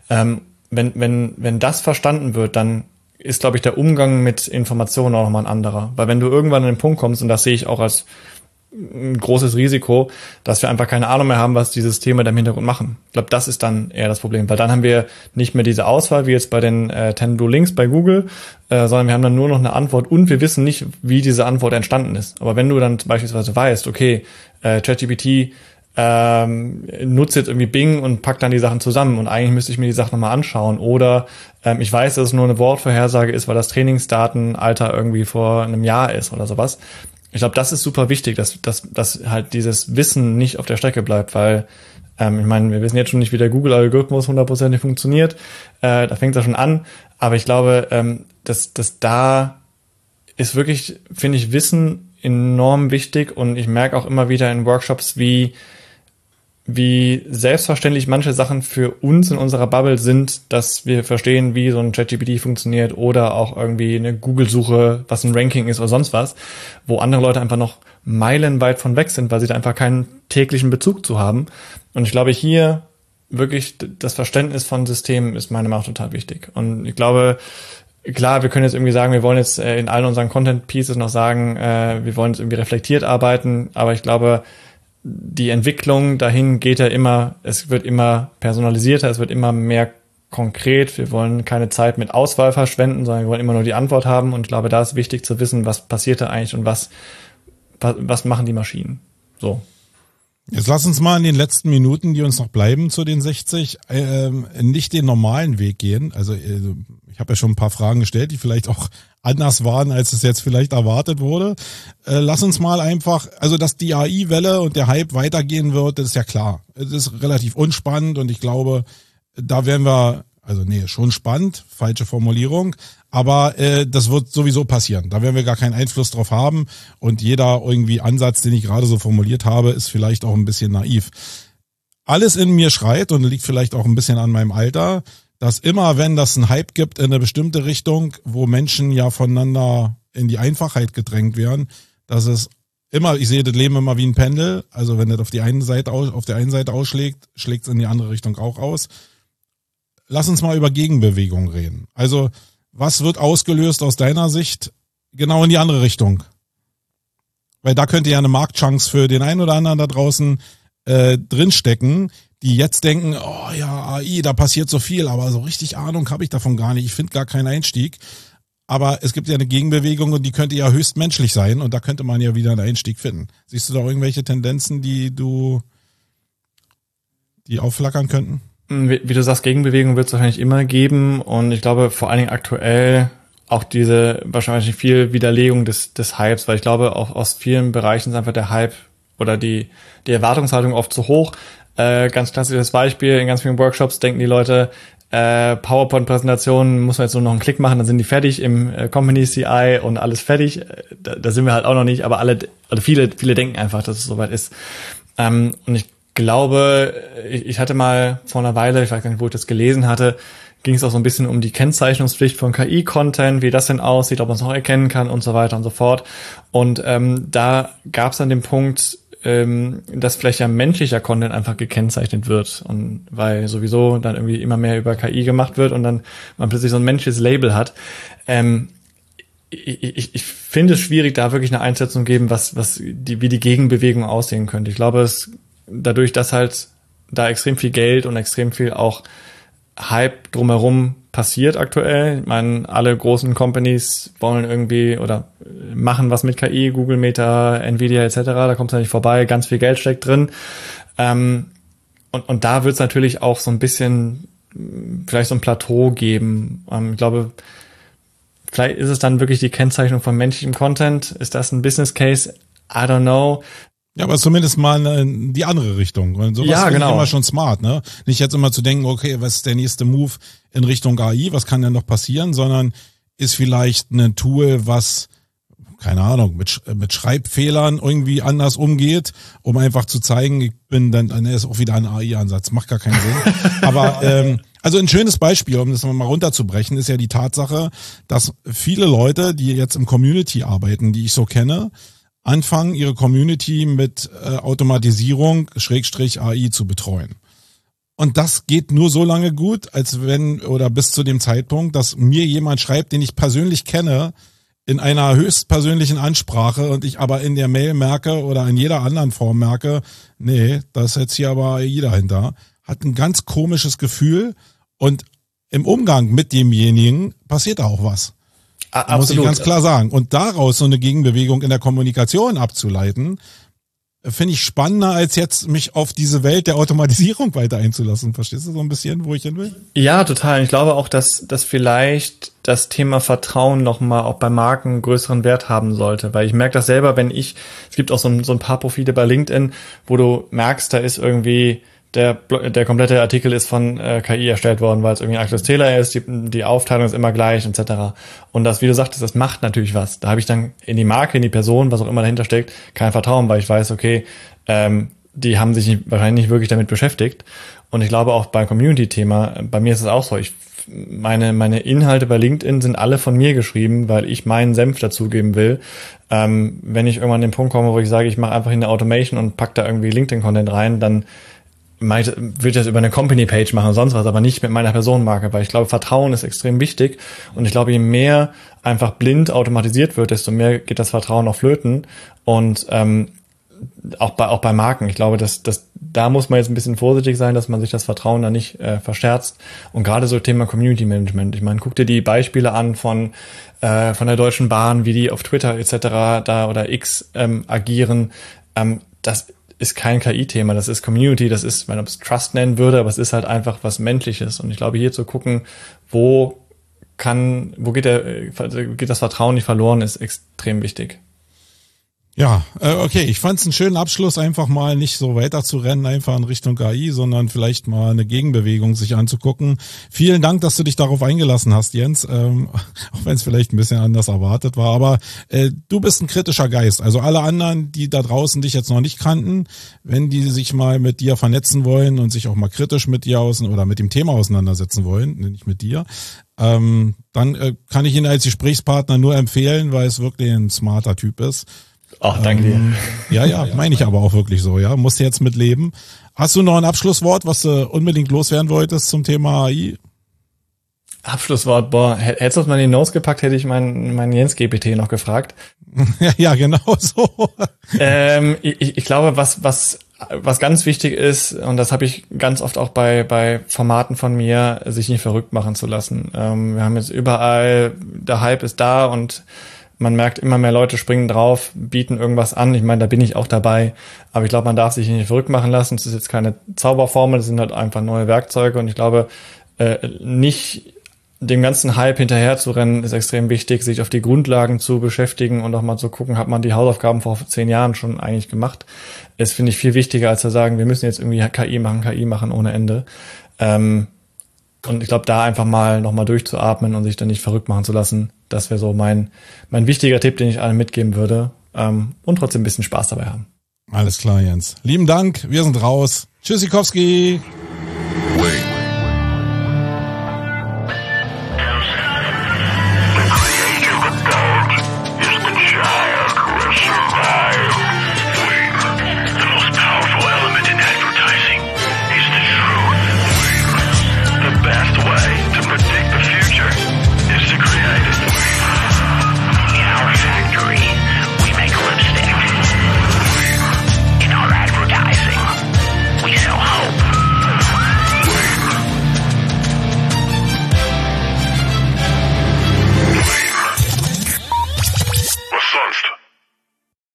wenn das verstanden wird, dann ist, glaube ich, der Umgang mit Informationen auch nochmal ein anderer. Weil wenn du irgendwann an den Punkt kommst, und das sehe ich auch als ein großes Risiko, dass wir einfach keine Ahnung mehr haben, was die Systeme da im Hintergrund machen. Ich glaube, das ist dann eher das Problem, weil dann haben wir nicht mehr diese Auswahl, wie jetzt bei den 10 Blue Links bei Google, sondern wir haben dann nur noch eine Antwort und wir wissen nicht, wie diese Antwort entstanden ist. Aber wenn du dann beispielsweise weißt, okay, ChatGPT nutze jetzt irgendwie Bing und pack dann die Sachen zusammen und eigentlich müsste ich mir die Sachen nochmal anschauen oder ich weiß, dass es nur eine Wortvorhersage ist, weil das Trainingsdatenalter irgendwie vor einem Jahr ist oder sowas. Ich glaube, das ist super wichtig, dass halt dieses Wissen nicht auf der Strecke bleibt, weil ich meine, wir wissen jetzt schon nicht, wie der Google-Algorithmus 100% funktioniert, da fängt es ja schon an, aber ich glaube, dass da ist wirklich, finde ich, Wissen enorm wichtig und ich merke auch immer wieder in Workshops, wie selbstverständlich manche Sachen für uns in unserer Bubble sind, dass wir verstehen, wie so ein ChatGPT funktioniert oder auch irgendwie eine Google-Suche, was ein Ranking ist oder sonst was, wo andere Leute einfach noch meilenweit von weg sind, weil sie da einfach keinen täglichen Bezug zu haben. Und ich glaube, hier wirklich das Verständnis von Systemen ist meiner Meinung nach total wichtig. Und ich glaube, klar, wir können jetzt irgendwie sagen, wir wollen jetzt in allen unseren Content-Pieces noch sagen, wir wollen jetzt irgendwie reflektiert arbeiten, aber ich glaube, die Entwicklung dahin geht ja immer, es wird immer personalisierter, es wird immer mehr konkret. Wir wollen keine Zeit mit Auswahl verschwenden, sondern wir wollen immer nur die Antwort haben. Und ich glaube, da ist wichtig zu wissen, was passiert da eigentlich und was machen die Maschinen. So. Jetzt lass uns mal in den letzten Minuten, die uns noch bleiben zu den 60, nicht den normalen Weg gehen. Also ich habe ja schon ein paar Fragen gestellt, die vielleicht auch anders waren, als es jetzt vielleicht erwartet wurde. Lass uns mal einfach, also dass die AI-Welle und der Hype weitergehen wird, das ist ja klar. Es ist relativ unspannend und ich glaube, da werden wir, also nee, schon spannend, falsche Formulierung, aber das wird sowieso passieren. Da werden wir gar keinen Einfluss drauf haben und jeder irgendwie Ansatz, den ich gerade so formuliert habe, ist vielleicht auch ein bisschen naiv. Alles in mir schreit und liegt vielleicht auch ein bisschen an meinem Alter, dass immer, wenn das einen Hype gibt in eine bestimmte Richtung, wo Menschen ja voneinander in die Einfachheit gedrängt werden, dass es immer, ich sehe das Leben immer wie ein Pendel, also wenn das auf der einen Seite ausschlägt, schlägt es in die andere Richtung auch aus. Lass uns mal über Gegenbewegung reden. Also, was wird ausgelöst aus deiner Sicht genau in die andere Richtung? Weil da könnte ja eine Marktchance für den einen oder anderen da draußen drinstecken, die jetzt denken, oh ja, AI, da passiert so viel, aber so richtig Ahnung habe ich davon gar nicht. Ich finde gar keinen Einstieg. Aber es gibt ja eine Gegenbewegung und die könnte ja höchst menschlich sein und da könnte man ja wieder einen Einstieg finden. Siehst du da irgendwelche Tendenzen, die aufflackern könnten? Wie du sagst, Gegenbewegung wird es wahrscheinlich immer geben und ich glaube vor allen Dingen aktuell auch diese wahrscheinlich viel Widerlegung des Hypes, weil ich glaube auch aus vielen Bereichen ist einfach der Hype oder die Erwartungshaltung oft zu hoch. Ganz klassisches Beispiel, in ganz vielen Workshops denken die Leute, PowerPoint-Präsentationen muss man jetzt nur noch einen Klick machen, dann sind die fertig im Company CI und alles fertig. Da sind wir halt auch noch nicht, aber viele denken einfach, dass es soweit ist. Und ich glaube, ich hatte mal vor einer Weile, ich weiß gar nicht, wo ich das gelesen hatte, ging es auch so ein bisschen um die Kennzeichnungspflicht von KI-Content, wie das denn aussieht, ob man es noch erkennen kann und so weiter und so fort. Und da gab es dann den Punkt, dass vielleicht ja menschlicher Content einfach gekennzeichnet wird und weil sowieso dann irgendwie immer mehr über KI gemacht wird und dann man plötzlich so ein menschliches Label hat. Ich finde es schwierig, da wirklich eine Einschätzung geben, wie die Gegenbewegung aussehen könnte. Ich glaube, dadurch, dass halt da extrem viel Geld und extrem viel auch Hype drumherum passiert aktuell. Ich meine, alle großen Companies wollen irgendwie oder machen was mit KI, Google, Meta, Nvidia etc. Da kommt es ja nicht vorbei, ganz viel Geld steckt drin. Und da wird es natürlich auch so ein bisschen vielleicht so ein Plateau geben. Ich glaube, vielleicht ist es dann wirklich die Kennzeichnung von menschlichem Content. Ist das ein Business Case? I don't know. Ja, aber zumindest mal die andere Richtung. Und sowas Ja, finde genau. ich immer schon smart, ne? Nicht jetzt immer zu denken, okay, was ist der nächste Move in Richtung AI, was kann denn noch passieren, sondern ist vielleicht ein Tool, was, keine Ahnung, mit Schreibfehlern irgendwie anders umgeht, um einfach zu zeigen, ich bin dann ist auch wieder ein AI-Ansatz, macht gar keinen Sinn. Aber also ein schönes Beispiel, um das mal runterzubrechen, ist ja die Tatsache, dass viele Leute, die jetzt im Community arbeiten, die ich so kenne, anfangen, ihre Community mit Automatisierung / AI zu betreuen. Und das geht nur so lange gut, als wenn oder bis zu dem Zeitpunkt, dass mir jemand schreibt, den ich persönlich kenne, in einer höchstpersönlichen Ansprache und ich aber in der Mail merke oder in jeder anderen Form merke, nee, da ist jetzt hier aber AI dahinter, hat ein ganz komisches Gefühl und im Umgang mit demjenigen passiert da auch was. Absolut. Muss ich ganz klar sagen. Und daraus so eine Gegenbewegung in der Kommunikation abzuleiten, finde ich spannender, als jetzt mich auf diese Welt der Automatisierung weiter einzulassen. Verstehst du so ein bisschen, wo ich hin will? Ja, total. Ich glaube auch, dass vielleicht das Thema Vertrauen nochmal auch bei Marken einen größeren Wert haben sollte. Weil ich merke das selber, es gibt auch so ein paar Profile bei LinkedIn, wo du merkst, da ist irgendwie der komplette Artikel ist von KI erstellt worden, weil es irgendwie ein aktuelles Thema ist, die Aufteilung ist immer gleich, etc. Und das, wie du sagtest, das macht natürlich was. Da habe ich dann in die Marke, in die Person, was auch immer dahinter steckt, kein Vertrauen, weil ich weiß, okay, die haben sich wahrscheinlich nicht wirklich damit beschäftigt. Und ich glaube auch beim Community-Thema, bei mir ist es auch so, meine Inhalte bei LinkedIn sind alle von mir geschrieben, weil ich meinen Senf dazugeben will. Wenn ich irgendwann an den Punkt komme, wo ich sage, ich mache einfach eine Automation und pack da irgendwie LinkedIn-Content rein, dann will ich das über eine Company-Page machen oder sonst was, aber nicht mit meiner Personenmarke, weil ich glaube, Vertrauen ist extrem wichtig und ich glaube, je mehr einfach blind automatisiert wird, desto mehr geht das Vertrauen auch flöten und auch bei Marken. Ich glaube, dass da muss man jetzt ein bisschen vorsichtig sein, dass man sich das Vertrauen da nicht verscherzt und gerade so Thema Community Management. Ich meine, guck dir die Beispiele an von der Deutschen Bahn, wie die auf Twitter etc. da oder X agieren. Das ist kein KI-Thema, das ist Community, das ist, wenn man es Trust nennen würde, aber es ist halt einfach was Menschliches. Und ich glaube, hier zu gucken, wo geht das Vertrauen nicht verloren, ist extrem wichtig. Ja, okay, ich fand es einen schönen Abschluss, einfach mal nicht so weiter zu rennen, einfach in Richtung KI, sondern vielleicht mal eine Gegenbewegung sich anzugucken. Vielen Dank, dass du dich darauf eingelassen hast, Jens, auch wenn es vielleicht ein bisschen anders erwartet war, aber du bist ein kritischer Geist. Also alle anderen, die da draußen dich jetzt noch nicht kannten, wenn die sich mal mit dir vernetzen wollen und sich auch mal kritisch mit dir oder mit dem Thema auseinandersetzen wollen, nicht mit dir, dann kann ich ihn als Gesprächspartner nur empfehlen, weil es wirklich ein smarter Typ ist. Ach, danke dir. Ja, meine ich aber auch wirklich so, ja. Musst du jetzt mit leben. Hast du noch ein Abschlusswort, was du unbedingt loswerden wolltest zum Thema AI? Abschlusswort, hättest du es mal in die Notes gepackt, hätte ich meinen Jens GPT noch gefragt. Ja, genau so. Ich glaube, was ganz wichtig ist, und das habe ich ganz oft auch bei Formaten von mir, sich nicht verrückt machen zu lassen. Wir haben jetzt überall, der Hype ist da und man merkt, immer mehr Leute springen drauf, bieten irgendwas an. Ich meine, da bin ich auch dabei. Aber ich glaube, man darf sich nicht verrückt machen lassen. Es ist jetzt keine Zauberformel, das sind halt einfach neue Werkzeuge. Und ich glaube, nicht dem ganzen Hype hinterher zu rennen, ist extrem wichtig, sich auf die Grundlagen zu beschäftigen und auch mal zu gucken, hat man die Hausaufgaben vor 10 Jahren schon eigentlich gemacht. Das finde ich viel wichtiger, als zu sagen, wir müssen jetzt irgendwie KI machen ohne Ende. Und ich glaube, da einfach mal nochmal durchzuatmen und sich dann nicht verrückt machen zu lassen, das wäre so mein wichtiger Tipp, den ich allen mitgeben würde. Und trotzdem ein bisschen Spaß dabei haben. Alles klar, Jens. Lieben Dank, wir sind raus. Tschüssikowski. Wait.